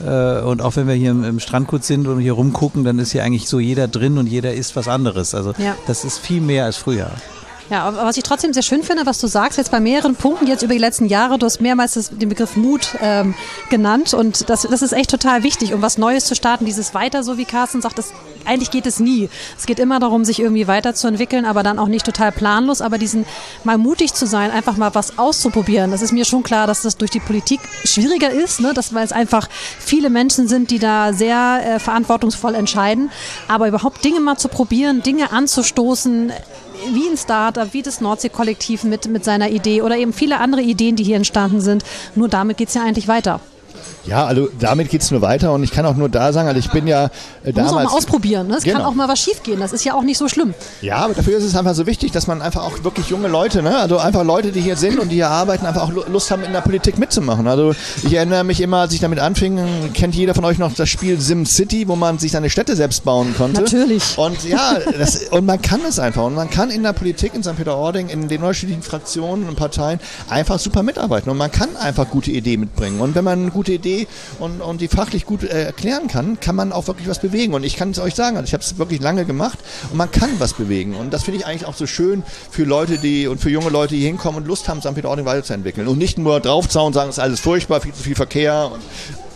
Und auch wenn wir hier im Strandgut sind und hier rumgucken, dann ist hier eigentlich so jeder drin und jeder isst was anderes. Also das ist viel mehr als früher. Ja, aber was ich trotzdem sehr schön finde, was du sagst, jetzt bei mehreren Punkten, jetzt über die letzten Jahre, du hast mehrmals den Begriff Mut genannt und das ist echt total wichtig, um was Neues zu starten, dieses Weiter, so wie Carsten sagt, eigentlich geht es nie. Es geht immer darum, sich irgendwie weiterzuentwickeln, aber dann auch nicht total planlos, aber diesen mal mutig zu sein, einfach mal was auszuprobieren. Das ist mir schon klar, dass das durch die Politik schwieriger ist, ne? Weil es einfach viele Menschen sind, die da sehr verantwortungsvoll entscheiden, aber überhaupt Dinge mal zu probieren, Dinge anzustoßen, wie ein Startup, wie das Nordsee-Kollektiv mit seiner Idee oder eben viele andere Ideen, die hier entstanden sind. Nur damit geht es ja eigentlich weiter. Ja, also damit geht es nur weiter und ich kann auch nur da sagen, also ich bin ja damals... Muss auch mal ausprobieren, ne? Es kann auch mal was schief gehen, das ist ja auch nicht so schlimm. Ja, aber dafür ist es einfach so wichtig, dass man einfach auch wirklich junge Leute, ne? Also einfach Leute, die hier sind und die hier arbeiten, einfach auch Lust haben, in der Politik mitzumachen. Also ich erinnere mich immer, als ich damit anfing, kennt jeder von euch noch das Spiel SimCity, wo man sich seine Städte selbst bauen konnte. Natürlich. Und ja, und man kann es einfach und man kann in der Politik in St. Peter-Ording, in den unterschiedlichen Fraktionen und Parteien einfach super mitarbeiten und man kann einfach gute Ideen mitbringen und wenn man eine gute Idee und die fachlich gut erklären kann man auch wirklich was bewegen. Und ich kann es euch sagen, also ich habe es wirklich lange gemacht und man kann was bewegen. Und das finde ich eigentlich auch so schön für Leute, für junge Leute, die hinkommen und Lust haben, St. Peter-Ording weiterzuentwickeln. Und nicht nur draufzauen und sagen, es ist alles furchtbar, viel zu viel Verkehr. Und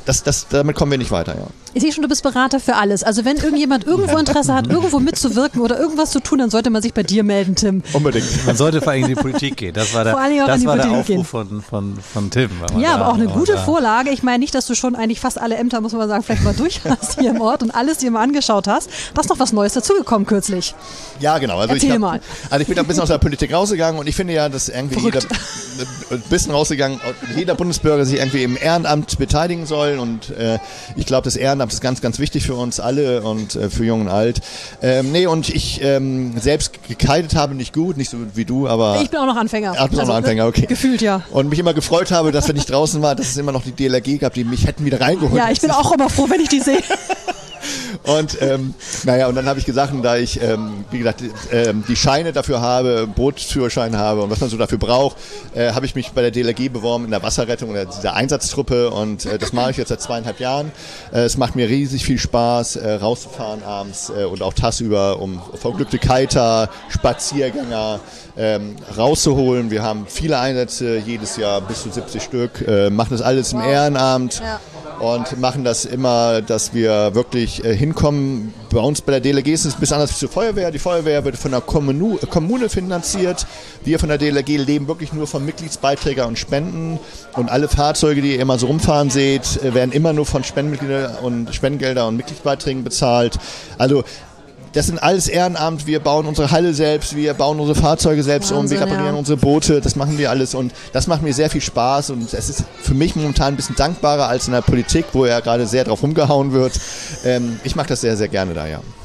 damit kommen wir nicht weiter, ja. Ich sehe schon, du bist Berater für alles. Also wenn irgendjemand irgendwo Interesse hat, irgendwo mitzuwirken oder irgendwas zu tun, dann sollte man sich bei dir melden, Tim. Unbedingt. Man sollte vor allem in die Politik gehen. Das war der Aufruf von Tim. Ja, aber auch eine gute Vorlage. Ich meine nicht, dass du schon eigentlich fast alle Ämter, muss man sagen, vielleicht mal durch hast hier im Ort und alles dir mal angeschaut hast. Da ist noch was Neues dazugekommen kürzlich. Ja, genau. Also Erzähl mal. Also ich bin ein bisschen aus der Politik rausgegangen und ich finde ja, dass irgendwie jeder Bundesbürger sich irgendwie im Ehrenamt beteiligen soll und ich glaube, das Ehrenamt ist ganz, ganz wichtig für uns alle und für Jung und Alt. Und ich selbst gekleidet habe, nicht gut, nicht so wie du, aber... Ich bin auch noch Anfänger. Ach, du bist auch noch Anfänger, okay. Gefühlt, ja. Und mich immer gefreut habe, dass wenn ich draußen war, dass es immer noch die DLRG gab, die mich hätten wieder reingeholt. Ja, ich bin auch immer froh, wenn ich die sehe. Und und dann habe ich gesagt, da ich, wie gesagt, die Scheine dafür habe, Bootsführerschein habe und was man so dafür braucht, habe ich mich bei der DLRG beworben in der Wasserrettung oder dieser Einsatztruppe und das mache ich jetzt seit 2,5 Jahren. Es macht mir riesig viel Spaß, rauszufahren abends und auch tagsüber, um verunglückte Kiter, Spaziergänger rauszuholen. Wir haben viele Einsätze jedes Jahr, bis zu 70 Stück, machen das alles im Ehrenamt. Ja. Und machen das immer, dass wir wirklich hinkommen. Bei uns bei der DLRG ist es ein bisschen anders wie zur Feuerwehr. Die Feuerwehr wird von der Kommune finanziert. Wir von der DLRG leben wirklich nur von Mitgliedsbeiträgen und Spenden. Und alle Fahrzeuge, die ihr immer so rumfahren seht, werden immer nur von Spendengelder und Mitgliedsbeiträgen bezahlt. Also das sind alles Ehrenamt, wir bauen unsere Halle selbst, wir bauen unsere Fahrzeuge selbst wir reparieren unsere Boote, das machen wir alles und das macht mir sehr viel Spaß und es ist für mich momentan ein bisschen dankbarer als in der Politik, wo ja gerade sehr drauf rumgehauen wird. Ich mache das sehr, sehr gerne da, ja.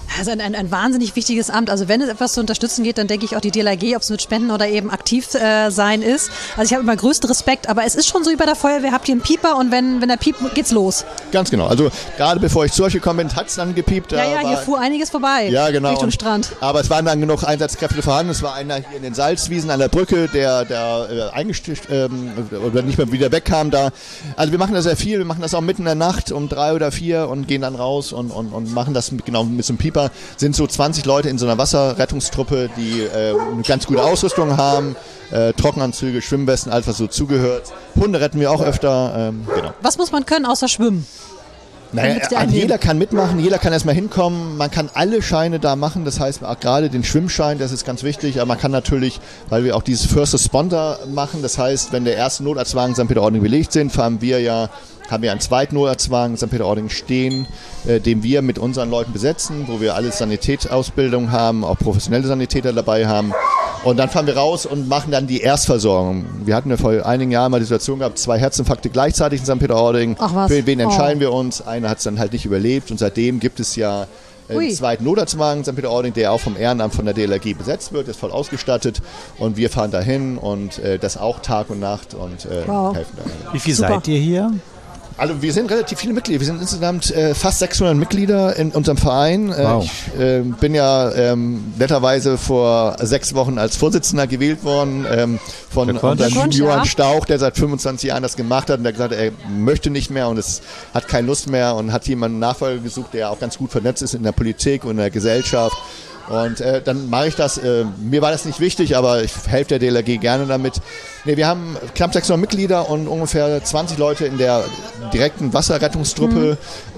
Also ein wahnsinnig wichtiges Amt. Also wenn es etwas zu unterstützen geht, dann denke ich auch die DLRG, ob es mit Spenden oder eben aktiv sein ist. Also ich habe immer größten Respekt, aber es ist schon so wie bei der Feuerwehr, habt ihr einen Pieper und wenn der piept, geht's los. Ganz genau. Also gerade bevor ich zu euch gekommen bin, hat es dann gepiept. Ja, hier fuhr einiges vorbei. Ja, genau. Richtung Strand. Aber es waren dann genug Einsatzkräfte vorhanden. Es war einer hier in den Salzwiesen an der Brücke, der eingesticht oder nicht mehr wieder wegkam da. Also wir machen das sehr viel. Wir machen das auch mitten in der Nacht um 3 oder 4 und gehen dann raus und machen das mit so einem Pieper. Sind so 20 Leute in so einer Wasserrettungstruppe, die eine ganz gute Ausrüstung haben. Trockenanzüge, Schwimmwesten, alles was so zugehört. Hunde retten wir auch öfter. Genau. Was muss man können außer schwimmen? Naja, jeder kann mitmachen, jeder kann erstmal hinkommen, man kann alle Scheine da machen, das heißt auch gerade den Schwimmschein, das ist ganz wichtig, aber man kann natürlich, weil wir auch dieses First Responder machen, das heißt, wenn der erste Notarztwagen St. Peter-Ording belegt sind, haben wir einen zweiten Notarztwagen St. Peter-Ording stehen, den wir mit unseren Leuten besetzen, wo wir alle Sanitätsausbildung haben, auch professionelle Sanitäter dabei haben. Und dann fahren wir raus und machen dann die Erstversorgung. Wir hatten ja vor einigen Jahren mal die Situation gehabt, 2 Herzinfarkte gleichzeitig in St. Peter-Ording. Ach was. Für wen entscheiden wir uns? Einer hat es dann halt nicht überlebt und seitdem gibt es ja einen zweiten Notarztwagen St. Peter-Ording, der auch vom Ehrenamt von der DLRG besetzt wird, ist voll ausgestattet und wir fahren dahin und das auch Tag und Nacht und helfen da. Wie viel seid ihr hier? Also wir sind relativ viele Mitglieder. Wir sind insgesamt fast 600 Mitglieder in unserem Verein. Wow. Ich bin ja netterweise vor 6 Wochen als Vorsitzender gewählt worden von unserem Johann Stauch, der seit 25 Jahren das gemacht hat und der gesagt hat, er möchte nicht mehr und es hat keine Lust mehr und hat jemanden Nachfolger gesucht, der auch ganz gut vernetzt ist in der Politik und in der Gesellschaft. Und dann mache ich das. Mir war das nicht wichtig, aber ich helfe der DLRG gerne damit. Nee, wir haben knapp 600 Mitglieder und ungefähr 20 Leute in der direkten Wasserrettungstruppe,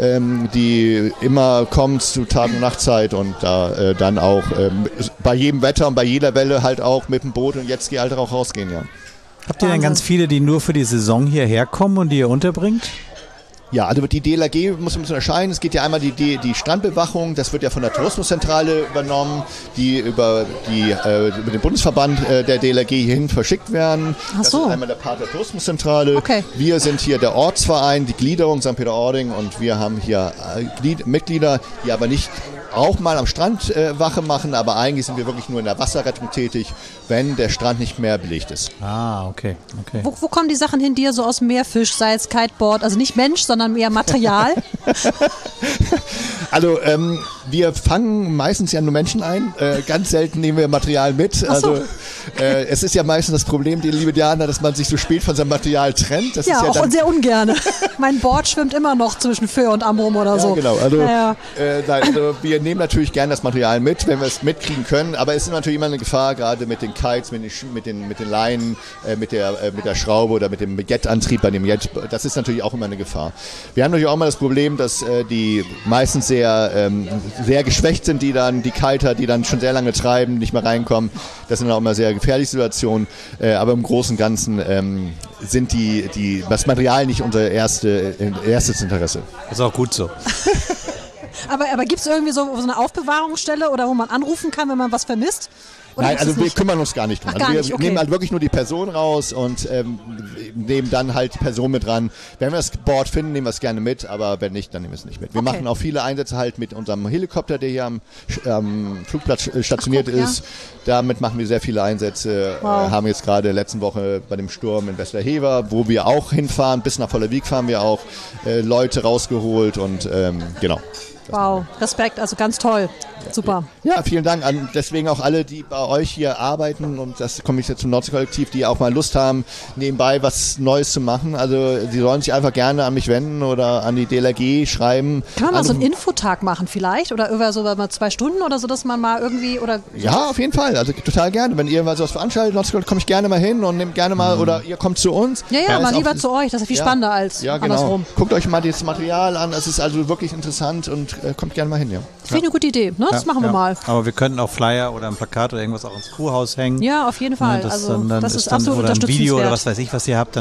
die immer kommen zu Tag- und Nachtzeit und da dann auch bei jedem Wetter und bei jeder Welle halt auch mit dem Boot und jetzt geht halt auch rausgehen, ja. Habt ihr denn ganz viele, die nur für die Saison hierher kommen und die ihr unterbringt? Ja, also die DLRG muss man unterscheiden. Es geht ja einmal die Strandbewachung, das wird ja von der Tourismuszentrale übernommen, die über den Bundesverband der DLRG hierhin verschickt werden. Ach so. Das ist einmal der Part der Tourismuszentrale. Okay. Wir sind hier der Ortsverein, die Gliederung St. Peter-Ording und wir haben hier Mitglieder, die aber nicht auch mal am Strand Wache machen, aber eigentlich sind wir wirklich nur in der Wasserrettung tätig, wenn der Strand nicht mehr belegt ist. Ah, okay. Wo kommen die Sachen hin, die ihr so aus dem Meer fischt, sei es Kiteboard, also nicht Mensch, sondern mehr Material? Also wir fangen meistens ja nur Menschen ein, ganz selten nehmen wir Material mit. Ach so. Also es ist ja meistens das Problem, die liebe Diana, dass man sich so spät von seinem Material trennt. Das Ja, ist ja auch dann, sehr ungerne. Mein Board schwimmt immer noch zwischen Föhr und Amrum oder so. ja, genau. Also, Naja. also wir nehmen natürlich gerne das Material mit, wenn wir es mitkriegen können, aber es ist natürlich immer eine Gefahr, gerade mit den Kites, mit den Leinen, mit der Schraube oder mit dem Jettantrieb bei dem Jet. Das ist natürlich auch immer eine Gefahr. Wir haben natürlich auch mal das Problem, dass die meistens sehr geschwächt sind, die Kiter, die dann schon sehr lange treiben, nicht mehr reinkommen. Das sind auch immer sehr gefährliche Situationen, aber im Großen und Ganzen sind das Material nicht unser erstes Interesse. Das ist auch gut so. Aber gibt es irgendwie so eine Aufbewahrungsstelle oder wo man anrufen kann, wenn man was vermisst? Oder Nein, ist es also wir nicht? kümmern uns gar nicht drum. Ach, gar Also wir nicht, okay. nehmen halt wirklich nur die Person raus und nehmen dann halt die Person mit ran. Wenn wir das Board finden, nehmen wir es gerne mit, aber wenn nicht, dann nehmen wir es nicht mit. Wir Okay. machen auch viele Einsätze halt mit unserem Helikopter, der hier am Flugplatz stationiert Ach, guck, ist. Damit machen wir sehr viele Einsätze. Wow. Haben jetzt gerade letzte Woche bei dem Sturm in Westerhever, wo wir auch hinfahren, bis nach Vollerwiek fahren wir auch, Leute rausgeholt und genau. Wow, Respekt, also ganz toll. Super. Ja, vielen Dank an deswegen auch alle, die bei euch hier arbeiten und das komme ich jetzt zum Nordsee-Kollektiv, die auch mal Lust haben, nebenbei was Neues zu machen. Also sie sollen sich einfach gerne an mich wenden oder an die DLRG schreiben. Kann man mal so einen Infotag machen vielleicht? Oder über so mal 2 Stunden oder so, dass man mal irgendwie oder Ja, auf jeden Fall. Also total gerne. Wenn ihr mal sowas veranstaltet, komme ich gerne mal hin und nehmt gerne mal, oder ihr kommt zu uns. Ja, Ist mal auch- lieber zu euch, das ist viel spannender als Ja, genau. andersrum. Guckt euch mal das Material an, es ist also wirklich interessant und kommt gerne mal hin, ja. Finde ich eine gute Idee, ne? Das machen wir mal. Aber wir könnten auch Flyer oder ein Plakat oder irgendwas auch ins Crewhaus hängen. Ja, auf jeden Fall. Das, also dann das ist dann, absolut oder ein Video unterstützenswert. oder was weiß ich, was ihr habt, dann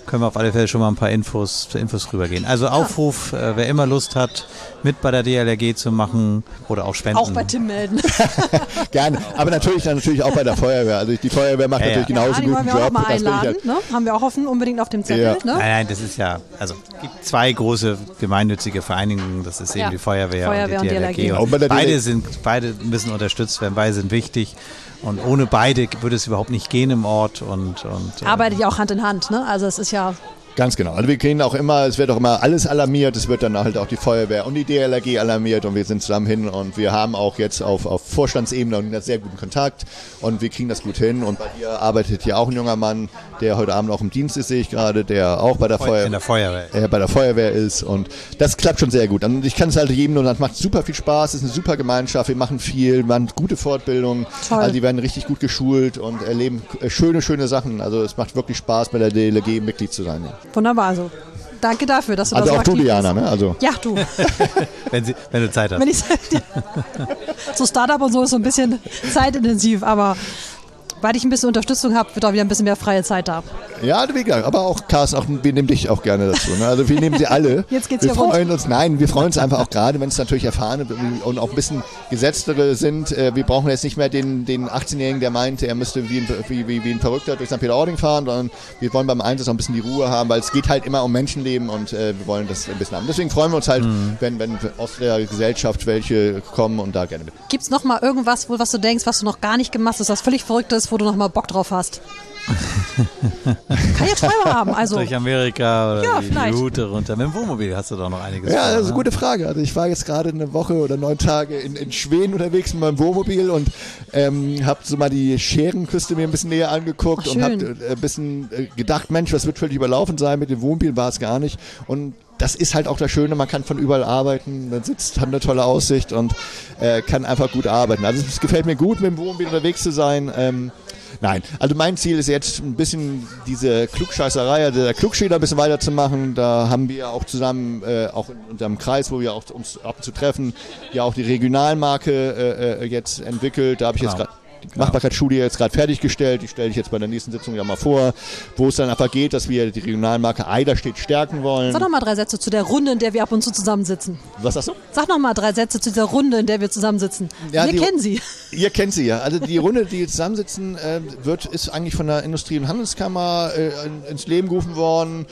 können wir auf alle Fälle schon mal ein paar Infos rübergehen. Also Aufruf, wer immer Lust hat, mit bei der DLRG zu machen oder auch spenden. Auch bei Tim melden. Gerne, aber natürlich auch bei der Feuerwehr. Also die Feuerwehr macht natürlich genauso einen guten Die wollen wir auch Job. mal einladen, ne? Haben wir auch unbedingt auf dem Zettel. Ja. Ne? Nein, das ist ja, also es gibt 2 große gemeinnützige Vereinigungen, das ist eben die Feuerwehr und die DLRG. Und beide müssen unterstützt werden, beide sind wichtig. Und ohne beide würde es überhaupt nicht gehen im Ort. Arbeitet ja auch Hand in Hand, ne? Also es ist ja... Ganz genau. Also wir kriegen auch immer, es wird auch immer alles alarmiert, es wird dann halt auch die Feuerwehr und die DLRG alarmiert und wir sind zusammen hin und wir haben auch jetzt auf Vorstandsebene einen sehr guten Kontakt und wir kriegen das gut hin und bei dir arbeitet hier auch ein junger Mann, der heute Abend auch im Dienst ist, sehe ich gerade, der auch bei der Feuerwehr ist und das klappt schon sehr gut. Und ich kann es halt jedem nur, das macht super viel Spaß, es ist eine super Gemeinschaft, wir machen viel, wir haben gute Fortbildung, also die werden richtig gut geschult und erleben schöne Sachen, also es macht wirklich Spaß bei der DLRG Mitglied zu sein. Ja. Wunderbar, also danke dafür, dass du also das auch du, Diana, ne? Also. Ja, du. wenn du Zeit hast. Wenn ich so Startup und so ist so ein bisschen zeitintensiv, aber weil ich ein bisschen Unterstützung habe, wird auch wieder ein bisschen mehr freie Zeit da. Ja, wie gesagt, aber auch Carsten, wir nehmen dich auch gerne dazu. Ne? Also wir nehmen sie alle. Jetzt geht's wir freuen uns. Nein, wir freuen uns einfach auch gerade, wenn es natürlich erfahrene und auch ein bisschen gesetztere sind. Wir brauchen jetzt nicht mehr den 18-Jährigen, der meint, er müsste wie ein Verrückter durch St. Peter-Ording fahren, sondern wir wollen beim Einsatz auch ein bisschen die Ruhe haben, weil es geht halt immer um Menschenleben und wir wollen das ein bisschen haben. Deswegen freuen wir uns halt, wenn aus der Gesellschaft welche kommen und da gerne mit. Gibt es noch mal irgendwas, was du denkst, was du noch gar nicht gemacht hast, was völlig verrückt ist, wo du noch mal Bock drauf hast? Kann ja Träume haben. Also. Durch Amerika oder die Route runter. Mit dem Wohnmobil hast du doch noch einiges. Ja, das ist eine gute Frage. Also ich war jetzt gerade eine Woche oder 9 Tage in Schweden unterwegs mit meinem Wohnmobil und habe so mal die Scherenküste mir ein bisschen näher angeguckt und habe ein bisschen gedacht, Mensch, das wird völlig überlaufen sein. Mit dem Wohnmobil war es gar nicht. Und das ist halt auch das Schöne, man kann von überall arbeiten, man hat eine tolle Aussicht und kann einfach gut arbeiten. Also es gefällt mir gut, mit dem Wohnmobil unterwegs zu sein. Nein, also mein Ziel ist jetzt ein bisschen diese Klugscheißerei, also der Klugschäder ein bisschen weiterzumachen. Da haben wir auch zusammen, auch in unserem Kreis, wo wir auch uns ab und zu treffen, ja auch die Regionalmarke jetzt entwickelt. Da habe ich jetzt gerade die Machbarkeitsstudie jetzt gerade fertiggestellt, die stelle ich jetzt bei der nächsten Sitzung ja mal vor, wo es dann einfach geht, dass wir die Regionalmarke Eiderstedt stärken wollen. Sag noch mal 3 Sätze zu der Runde, in der wir ab und zu zusammensitzen. Was sagst du? Sag noch mal 3 Sätze zu dieser Runde, in der wir zusammensitzen. Ja, wir kennen sie. Ihr kennt sie ja. Also die Runde, die zusammensitzen, ist eigentlich von der Industrie- und Handelskammer ins Leben gerufen worden.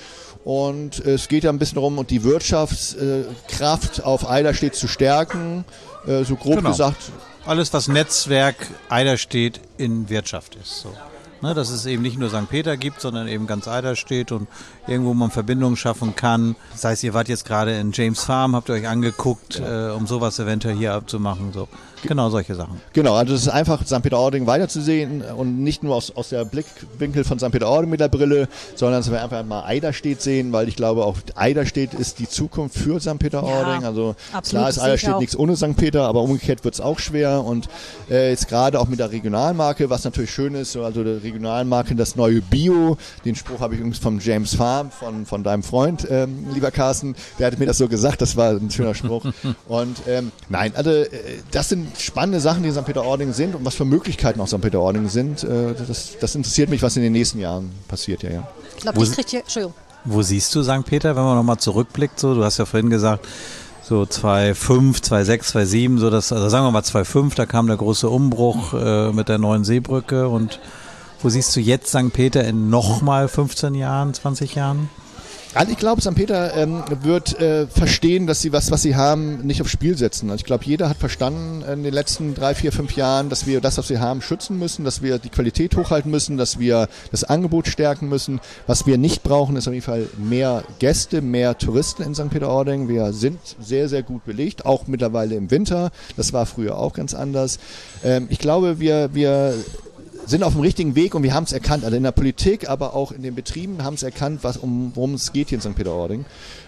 Und es geht ja ein bisschen darum, die Wirtschaftskraft auf Eiderstedt zu stärken, so grob gesagt. Alles, was Netzwerk Eiderstedt in Wirtschaft ist. So. Ne, dass es eben nicht nur St. Peter gibt, sondern eben ganz Eiderstedt und irgendwo man Verbindungen schaffen kann. Das heißt, ihr wart jetzt gerade in James Farm, habt ihr euch angeguckt, um sowas eventuell hier abzumachen. So. Genau, solche Sachen. Genau, also es ist einfach, St. Peter-Ording weiterzusehen und nicht nur aus der Blickwinkel von St. Peter-Ording mit der Brille, sondern dass wir einfach mal Eiderstedt sehen, weil ich glaube, auch Eiderstedt ist die Zukunft für St. Peter-Ording. Ja, also klar ist Eiderstedt nichts ohne St. Peter, aber umgekehrt wird es auch schwer und jetzt gerade auch mit der Regionalmarke, was natürlich schön ist, also die Regionalmarke, das neue Bio, den Spruch habe ich übrigens vom James Farm, von deinem Freund, lieber Carsten, der hat mir das so gesagt, das war ein schöner Spruch. Und nein, also das sind spannende Sachen, die in St. Peter-Ording sind und was für Möglichkeiten auch St. Peter-Ording sind. Das interessiert mich, was in den nächsten Jahren passiert. Ja. Ich glaube, ich kriege hier, Entschuldigung. Wo siehst du St. Peter, wenn man nochmal zurückblickt? So, du hast ja vorhin gesagt, so 2005, 2006, 2007, so das, also sagen wir mal 2005, da kam der große Umbruch mit der neuen Seebrücke. Und wo siehst du jetzt St. Peter in nochmal 15 Jahren, 20 Jahren? Also ich glaube, St. Peter wird verstehen, dass sie was sie haben, nicht aufs Spiel setzen. Also ich glaube, jeder hat verstanden in den letzten 3, 4, 5 Jahren, dass wir das, was wir haben, schützen müssen, dass wir die Qualität hochhalten müssen, dass wir das Angebot stärken müssen. Was wir nicht brauchen, ist auf jeden Fall mehr Gäste, mehr Touristen in St. Peter-Ording. Wir sind sehr, sehr gut belegt, auch mittlerweile im Winter. Das war früher auch ganz anders. Ich glaube, wir sind auf dem richtigen Weg und wir haben es erkannt, also in der Politik, aber auch in den Betrieben haben es erkannt, worum es geht hier in St. Peter-Ording.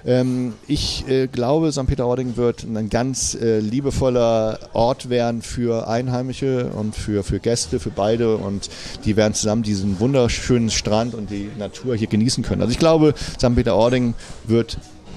Ich glaube, St. Peter-Ording wird ein ganz liebevoller Ort werden für Einheimische und für Gäste, für beide und die werden zusammen diesen wunderschönen Strand und die Natur hier genießen können. Also ich glaube, St. Peter-Ording wird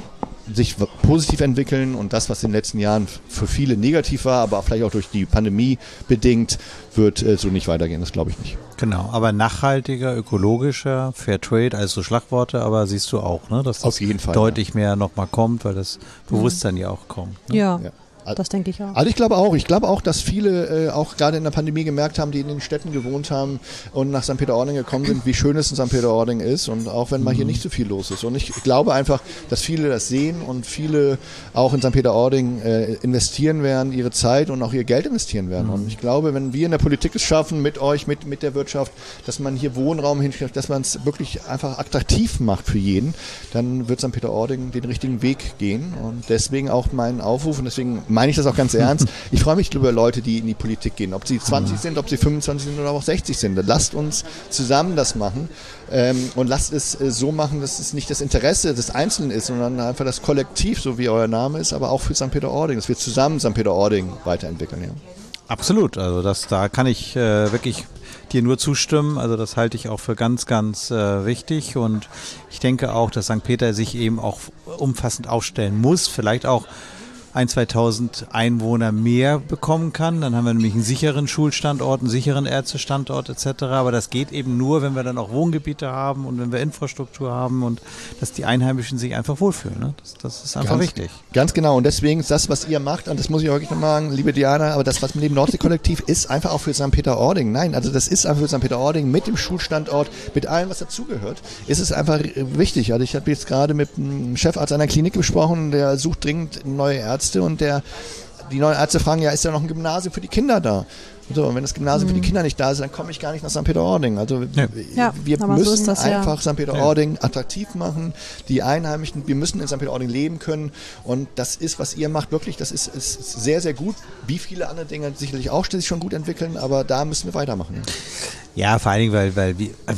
sich positiv entwickeln und das, was in den letzten Jahren für viele negativ war, aber vielleicht auch durch die Pandemie bedingt, wird so nicht weitergehen. Das glaube ich nicht. Genau, aber nachhaltiger, ökologischer, Fairtrade, also Schlagworte, aber siehst du auch, ne, dass das auf jeden Fall, deutlich mehr nochmal kommt, weil das Bewusstsein ja auch kommt. Ne? Ja. Das denke ich auch. Also ich glaube auch, dass viele auch gerade in der Pandemie gemerkt haben, die in den Städten gewohnt haben und nach St. Peter-Ording gekommen sind, wie schön es in St. Peter-Ording ist und auch wenn mal hier nicht so viel los ist. Und ich glaube einfach, dass viele das sehen und viele auch in St. Peter-Ording investieren werden, ihre Zeit und auch ihr Geld investieren werden. Und ich glaube, wenn wir in der Politik es schaffen, mit euch, mit der Wirtschaft, dass man hier Wohnraum hinstellt, dass man es wirklich einfach attraktiv macht für jeden, dann wird St. Peter-Ording den richtigen Weg gehen. Und deswegen auch mein Aufruf und deswegen meine ich das auch ganz ernst. Ich freue mich über Leute, die in die Politik gehen. Ob sie 20 sind, ob sie 25 sind oder auch 60 sind. Lasst uns zusammen das machen und lasst es so machen, dass es nicht das Interesse des Einzelnen ist, sondern einfach das Kollektiv, so wie euer Name ist, aber auch für St. Peter-Ording, dass wir zusammen St. Peter-Ording weiterentwickeln. Ja. Absolut, also da kann ich wirklich dir nur zustimmen, also das halte ich auch für ganz, ganz wichtig und ich denke auch, dass St. Peter sich eben auch umfassend aufstellen muss, vielleicht auch 1.000, 2.000 Einwohner mehr bekommen kann. Dann haben wir nämlich einen sicheren Schulstandort, einen sicheren Ärztestandort etc. Aber das geht eben nur, wenn wir dann auch Wohngebiete haben und wenn wir Infrastruktur haben und dass die Einheimischen sich einfach wohlfühlen. Ne? Das ist einfach wichtig. Ganz genau. Und deswegen ist das, was ihr macht, und das muss ich wirklich noch sagen, liebe Diana, aber das, was mit dem Nordsee-Kollektiv ist, einfach auch für St. Peter-Ording. Nein, also das ist einfach für St. Peter-Ording mit dem Schulstandort, mit allem, was dazugehört, ist es einfach wichtig. Also ich habe jetzt gerade mit dem Chefarzt einer Klinik gesprochen, der sucht dringend neue Ärzte und die neuen Ärzte fragen, ja, ist da noch ein Gymnasium für die Kinder da? So, und wenn das Gymnasium für die Kinder nicht da ist, dann komme ich gar nicht nach St. Peter-Ording. Also wir müssen einfach St. Peter-Ording attraktiv machen, die Einheimischen, wir müssen in St. Peter-Ording leben können und das ist, was ihr macht, wirklich, das ist sehr, sehr gut. Wie viele andere Dinge sicherlich auch sich schon gut entwickeln, aber da müssen wir weitermachen. Ja, vor allen Dingen, weil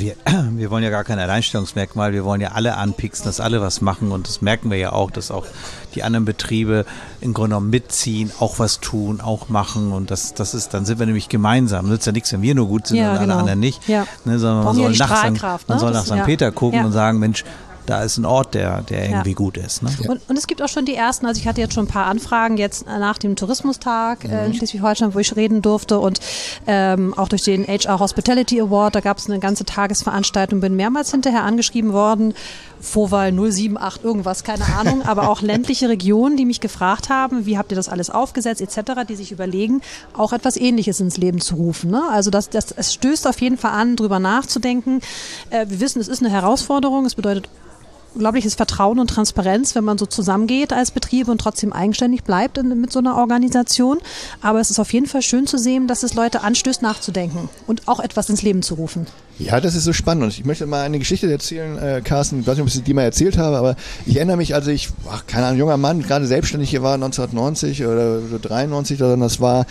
wir wollen ja gar kein Alleinstellungsmerkmal, wir wollen ja alle anpixen, dass alle was machen und das merken wir ja auch, dass auch die anderen Betriebe im Grunde genommen mitziehen, auch was tun, auch machen und das ist, dann sind wir nämlich gemeinsam. Nützt ja nichts, wenn wir nur gut sind und alle anderen nicht. Ja. Ne, sondern man soll nach St. Peter gucken und sagen, Mensch, da ist ein Ort, der irgendwie gut ist. Ne? Und es gibt auch schon die ersten, also ich hatte jetzt schon ein paar Anfragen jetzt nach dem Tourismustag in Schleswig-Holstein, wo ich reden durfte und auch durch den HR Hospitality Award, da gab es eine ganze Tagesveranstaltung, bin mehrmals hinterher angeschrieben worden, Vorwahl 078 irgendwas, keine Ahnung, aber auch ländliche Regionen, die mich gefragt haben, wie habt ihr das alles aufgesetzt etc., die sich überlegen, auch etwas Ähnliches ins Leben zu rufen. Ne? Also es stößt auf jeden Fall an, drüber nachzudenken. Wir wissen, es ist eine Herausforderung, es bedeutet unglaubliches Vertrauen und Transparenz, wenn man so zusammengeht als Betriebe und trotzdem eigenständig bleibt mit so einer Organisation. Aber es ist auf jeden Fall schön zu sehen, dass es Leute anstößt, nachzudenken und auch etwas ins Leben zu rufen. Ja, das ist so spannend und ich möchte mal eine Geschichte erzählen, Carsten, ich weiß nicht, ob ich die mal erzählt habe, aber ich erinnere mich, als ich, keine Ahnung, junger Mann, gerade selbstständig hier war, 1990 oder 93, oder das war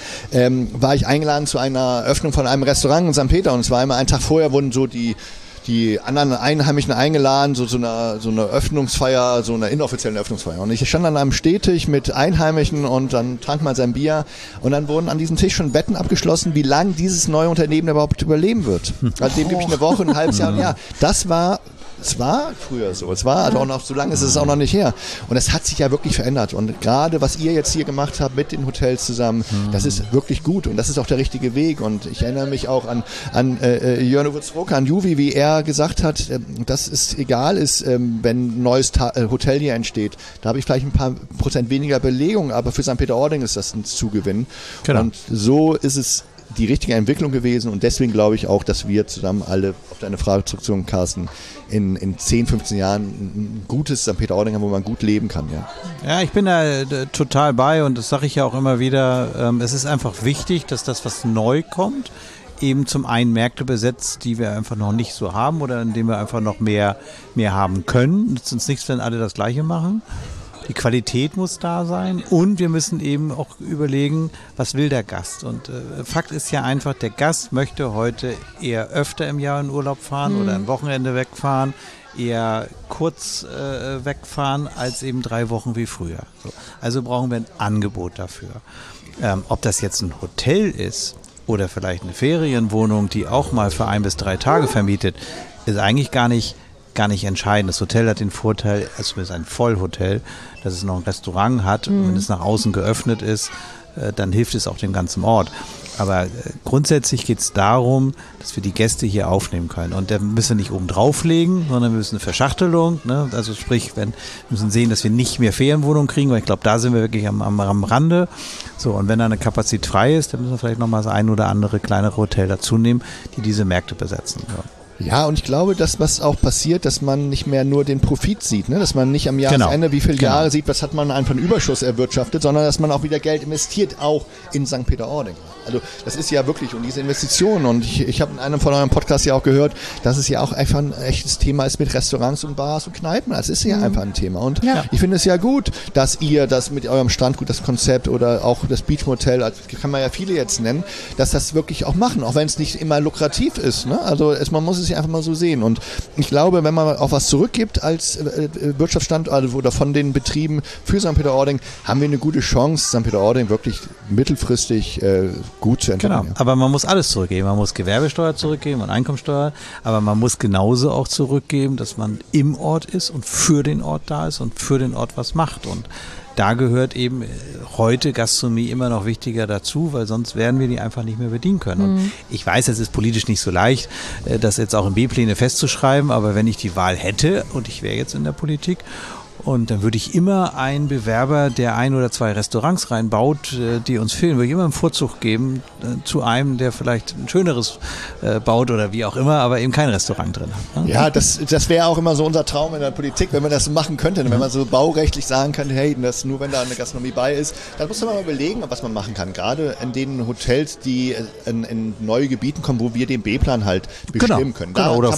ich eingeladen zu einer Öffnung von einem Restaurant in St. Peter und es war immer einen Tag vorher, wurden so die anderen Einheimischen eingeladen, so eine Öffnungsfeier, so eine inoffizielle Öffnungsfeier. Und ich stand an einem Stehtisch mit Einheimischen und dann trank man sein Bier und dann wurden an diesem Tisch schon Wetten abgeschlossen, wie lange dieses neue Unternehmen überhaupt überleben wird. Also dem gebe ich eine Woche, ein halbes Jahr und ja, es war früher so. Es war also auch noch, so lange ist es auch noch nicht her. Und es hat sich ja wirklich verändert. Und gerade was ihr jetzt hier gemacht habt mit den Hotels zusammen, das ist wirklich gut. Und das ist auch der richtige Weg. Und ich erinnere mich auch an Jörn Wutzrock, an Juvi, wie er gesagt hat, dass es egal ist, wenn ein neues Hotel hier entsteht. Da habe ich vielleicht ein paar Prozent weniger Belegung, aber für St. Peter-Ording ist das ein Zugewinn. Genau. Und so ist es die richtige Entwicklung gewesen und deswegen glaube ich auch, dass wir zusammen alle, auf deine Frage zurückzukommen, Carsten, in 10, 15 Jahren ein gutes St. Peter-Ording haben, wo man gut leben kann. Ja, ich bin da total bei und das sage ich ja auch immer wieder, es ist einfach wichtig, dass das, was neu kommt, eben zum einen Märkte besetzt, die wir einfach noch nicht so haben oder in denen wir einfach noch mehr haben können. Nützt uns nichts, wenn alle das Gleiche machen. Die Qualität muss da sein und wir müssen eben auch überlegen, was will der Gast. Und Fakt ist ja einfach, der Gast möchte heute eher öfter im Jahr in Urlaub fahren oder ein Wochenende wegfahren, eher kurz wegfahren als eben 3 Wochen wie früher. So. Also brauchen wir ein Angebot dafür. Ob das jetzt ein Hotel ist oder vielleicht eine Ferienwohnung, die auch mal für 1 bis 3 Tage vermietet, ist eigentlich gar nicht gar nicht entscheidend. Das Hotel hat den Vorteil, also zumindest ein Vollhotel, dass es noch ein Restaurant hat. Und wenn es nach außen geöffnet ist, dann hilft es auch dem ganzen Ort. Aber grundsätzlich geht es darum, dass wir die Gäste hier aufnehmen können. Und da müssen wir nicht oben drauflegen, sondern wir müssen eine Verschachtelung. Ne? Also sprich, wir müssen sehen, dass wir nicht mehr Ferienwohnungen kriegen, weil ich glaube, da sind wir wirklich am Rande. So, und wenn da eine Kapazität frei ist, dann müssen wir vielleicht nochmal das ein oder andere kleinere Hotel dazu nehmen, die diese Märkte besetzen. Ja. Ja, und ich glaube, dass was auch passiert, dass man nicht mehr nur den Profit sieht, ne? Dass man nicht am Jahresende, wie viele Jahre sieht, was hat man einfach einen Überschuss erwirtschaftet, sondern dass man auch wieder Geld investiert, auch in St. Peter-Ording. Also das ist ja wirklich, und diese Investitionen, und ich habe in einem von eurem Podcast ja auch gehört, dass es ja auch einfach ein echtes Thema ist mit Restaurants und Bars und Kneipen. Das ist ja einfach ein Thema. Und ich finde es ja gut, dass ihr das mit eurem Strandgut, das Konzept oder auch das Beachmotel, also kann man ja viele jetzt nennen, dass das wirklich auch machen, auch wenn es nicht immer lukrativ ist. Ne? Also man muss es ja einfach mal so sehen. Und ich glaube, wenn man auch was zurückgibt als Wirtschaftsstandort oder von den Betrieben für St. Peter-Ording, haben wir eine gute Chance, St. Peter-Ording wirklich mittelfristig gut zu entwickeln. Genau, aber man muss alles zurückgeben. Man muss Gewerbesteuer zurückgeben und Einkommensteuer, aber man muss genauso auch zurückgeben, dass man im Ort ist und für den Ort da ist und für den Ort was macht. Und da gehört eben heute Gastronomie immer noch wichtiger dazu, weil sonst werden wir die einfach nicht mehr bedienen können. Und ich weiß, es ist politisch nicht so leicht, das jetzt auch in B-Pläne festzuschreiben, aber wenn ich die Wahl hätte und ich wäre jetzt in der Politik, und dann würde ich immer einen Bewerber, der 1 oder 2 Restaurants reinbaut, die uns fehlen, würde ich immer einen Vorzug geben zu einem, der vielleicht ein schöneres baut oder wie auch immer, aber eben kein Restaurant drin hat. Ne? Ja, das wäre auch immer so unser Traum in der Politik, wenn man das machen könnte, wenn man so baurechtlich sagen könnte, hey, das nur wenn da eine Gastronomie bei ist, dann muss man mal überlegen, was man machen kann. Gerade in den Hotels, die in neue Gebieten kommen, wo wir den B-Plan halt bestimmen können. Genau, oder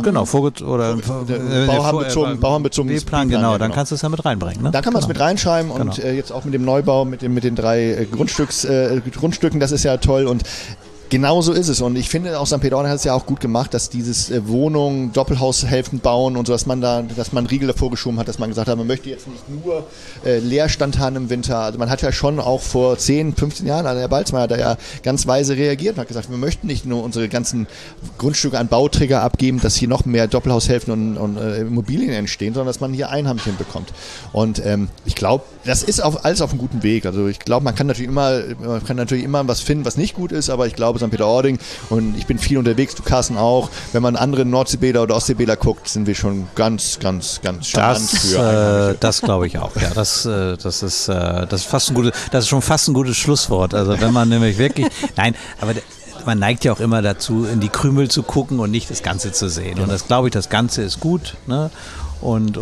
bauernbezogen B-Plan, genau. Dann kannst du es ja mit reinbringen. Ne? Da kann man es mit reinschreiben und jetzt auch mit dem Neubau, mit den 3 Grundstücken, das ist ja toll und genau so ist es. Und ich finde, auch St. Peter-Ording hat es ja auch gut gemacht, dass dieses Wohnungen, Doppelhaushälften bauen und so, dass man Riegel davor geschoben hat, dass man gesagt hat, man möchte jetzt nicht nur Leerstand haben im Winter. Also man hat ja schon auch vor 10, 15 Jahren, Herr Balzmeier hat da ja ganz weise reagiert und hat gesagt, wir möchten nicht nur unsere ganzen Grundstücke an Bauträger abgeben, dass hier noch mehr Doppelhaushälften und Immobilien entstehen, sondern dass man hier Einheimchen bekommt. Und ich glaube, das ist alles auf einem guten Weg. Also ich glaube, man kann natürlich immer was finden, was nicht gut ist, aber ich glaube, St. Peter-Ording, und ich bin viel unterwegs, du Carsten auch, wenn man andere Nordseebäder oder Ostseebäder guckt, sind wir schon ganz, ganz, ganz charmant für. Das glaube ich auch, ja. Das ist schon fast ein gutes Schlusswort. Also wenn man nämlich wirklich, nein, aber man neigt ja auch immer dazu, in die Krümel zu gucken und nicht das Ganze zu sehen. Und das glaube ich, das Ganze ist gut, ne? Und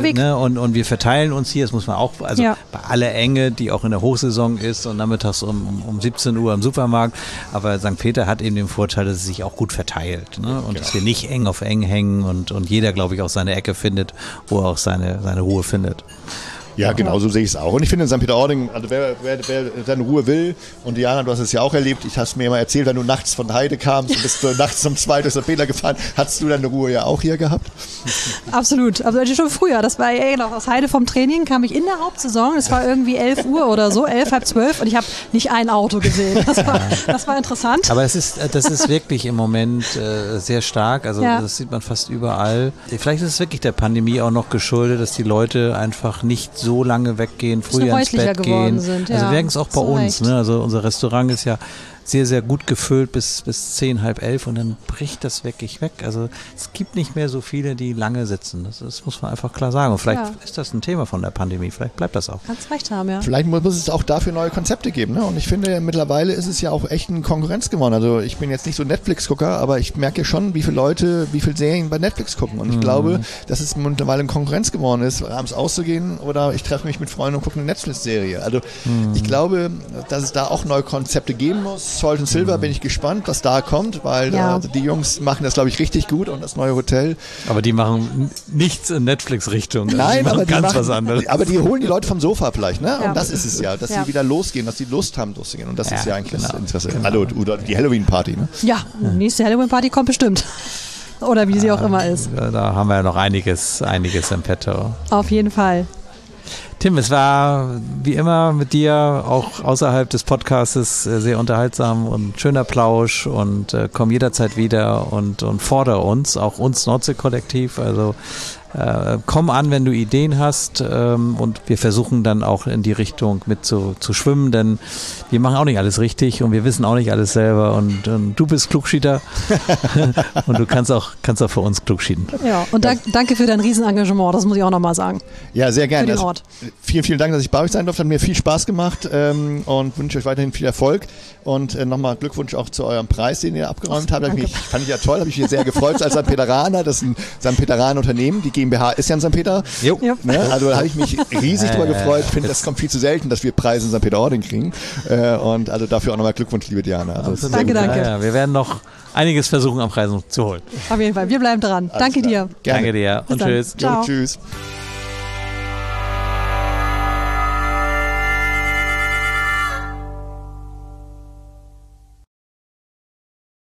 wir verteilen uns hier, das muss man auch, bei aller Enge, die auch in der Hochsaison ist und nachmittags um 17 Uhr im Supermarkt, aber St. Peter hat eben den Vorteil, dass es sich auch gut verteilt, ne? Und dass wir nicht eng auf eng hängen und jeder, glaube ich, auch seine Ecke findet, wo er auch seine Ruhe findet. Ja, genau, so sehe ich es auch. Und ich finde in St. Peter-Ording, also wer seine Ruhe will, und Diana, du hast es ja auch erlebt, ich hast mir mal erzählt, wenn du nachts von Heide kamst und bist nachts um 2 durch St. Peter gefahren, hattest du deine Ruhe ja auch hier gehabt? Absolut, also schon früher, das war genau aus Heide vom Training, kam ich in der Hauptsaison, es war irgendwie 11 Uhr oder so, 11, halb 12 und ich habe nicht ein Auto gesehen. Das war interessant. Aber das ist wirklich im Moment sehr stark, also das sieht man fast überall. Vielleicht ist es wirklich der Pandemie auch noch geschuldet, dass die Leute einfach nicht so lange weggehen, früher ins Bett gehen. Sind, also wir merken es auch bei uns. Ne? Also unser Restaurant ist ja sehr, sehr gut gefüllt bis 10, halb 11 und dann bricht das wirklich weg. Also es gibt nicht mehr so viele, die lange sitzen. Das muss man einfach klar sagen. Und vielleicht ist das ein Thema von der Pandemie. Vielleicht bleibt das auch. Kannst recht haben, ja. Vielleicht muss es auch dafür neue Konzepte geben. Ne? Und ich finde, mittlerweile ist es ja auch echt eine Konkurrenz geworden. Also ich bin jetzt nicht so Netflix-Gucker, aber ich merke schon, wie viele Leute, wie viele Serien bei Netflix gucken. Und ich glaube, dass es mittlerweile eine Konkurrenz geworden ist, abends auszugehen oder ich treffe mich mit Freunden und gucke eine Netflix-Serie. Also ich glaube, dass es da auch neue Konzepte geben muss. Salt and Silver bin ich gespannt, was da kommt, weil die Jungs machen das, glaube ich, richtig gut und das neue Hotel. Aber die machen nichts in Netflix-Richtung. Nein, aber was anderes. Aber die holen die Leute vom Sofa vielleicht, ne? Und das ist es ja, dass sie wieder losgehen, dass sie Lust haben, loszugehen. Und das ist ja eigentlich das Interesse. Genau. Hallo, oder die Halloween-Party, ne? Ja, nächste Halloween-Party kommt bestimmt. Oder wie sie auch immer ist. Da haben wir ja noch einiges im Petto. Auf jeden Fall. Tim, Tim, es war wie immer mit dir, auch außerhalb des Podcastes, sehr unterhaltsam und schöner Plausch und komm jederzeit wieder und fordere uns, auch uns Nordsee-Kollektiv, also komm an, wenn du Ideen hast und wir versuchen dann auch in die Richtung mit zu schwimmen, denn wir machen auch nicht alles richtig und wir wissen auch nicht alles selber und du bist Klugschieder und du kannst auch für uns klugschieden. Ja, und danke für dein Riesenengagement, das muss ich auch nochmal sagen. Ja, sehr gerne. Für den Ort. Vielen, vielen Dank, dass ich bei euch sein durfte. Hat mir viel Spaß gemacht und wünsche euch weiterhin viel Erfolg. Und nochmal Glückwunsch auch zu eurem Preis, den ihr abgeräumt habt. Fand ich ja toll, habe ich mich sehr gefreut als St. Peteraner. Das ist ein St. Peteraner Unternehmen. Die GmbH ist ja in St. Peter. Jo. Ne? Also da habe ich mich riesig drüber gefreut. Ich finde, das kommt viel zu selten, dass wir Preise in St. Peter-Ording kriegen. Und also dafür auch nochmal Glückwunsch, liebe Diana. Also danke. Ja, wir werden noch einiges versuchen, am Preisen zu holen. Auf jeden Fall, wir bleiben dran. Danke dir. Gerne. Danke dir und tschüss. Ciao. Jo, tschüss.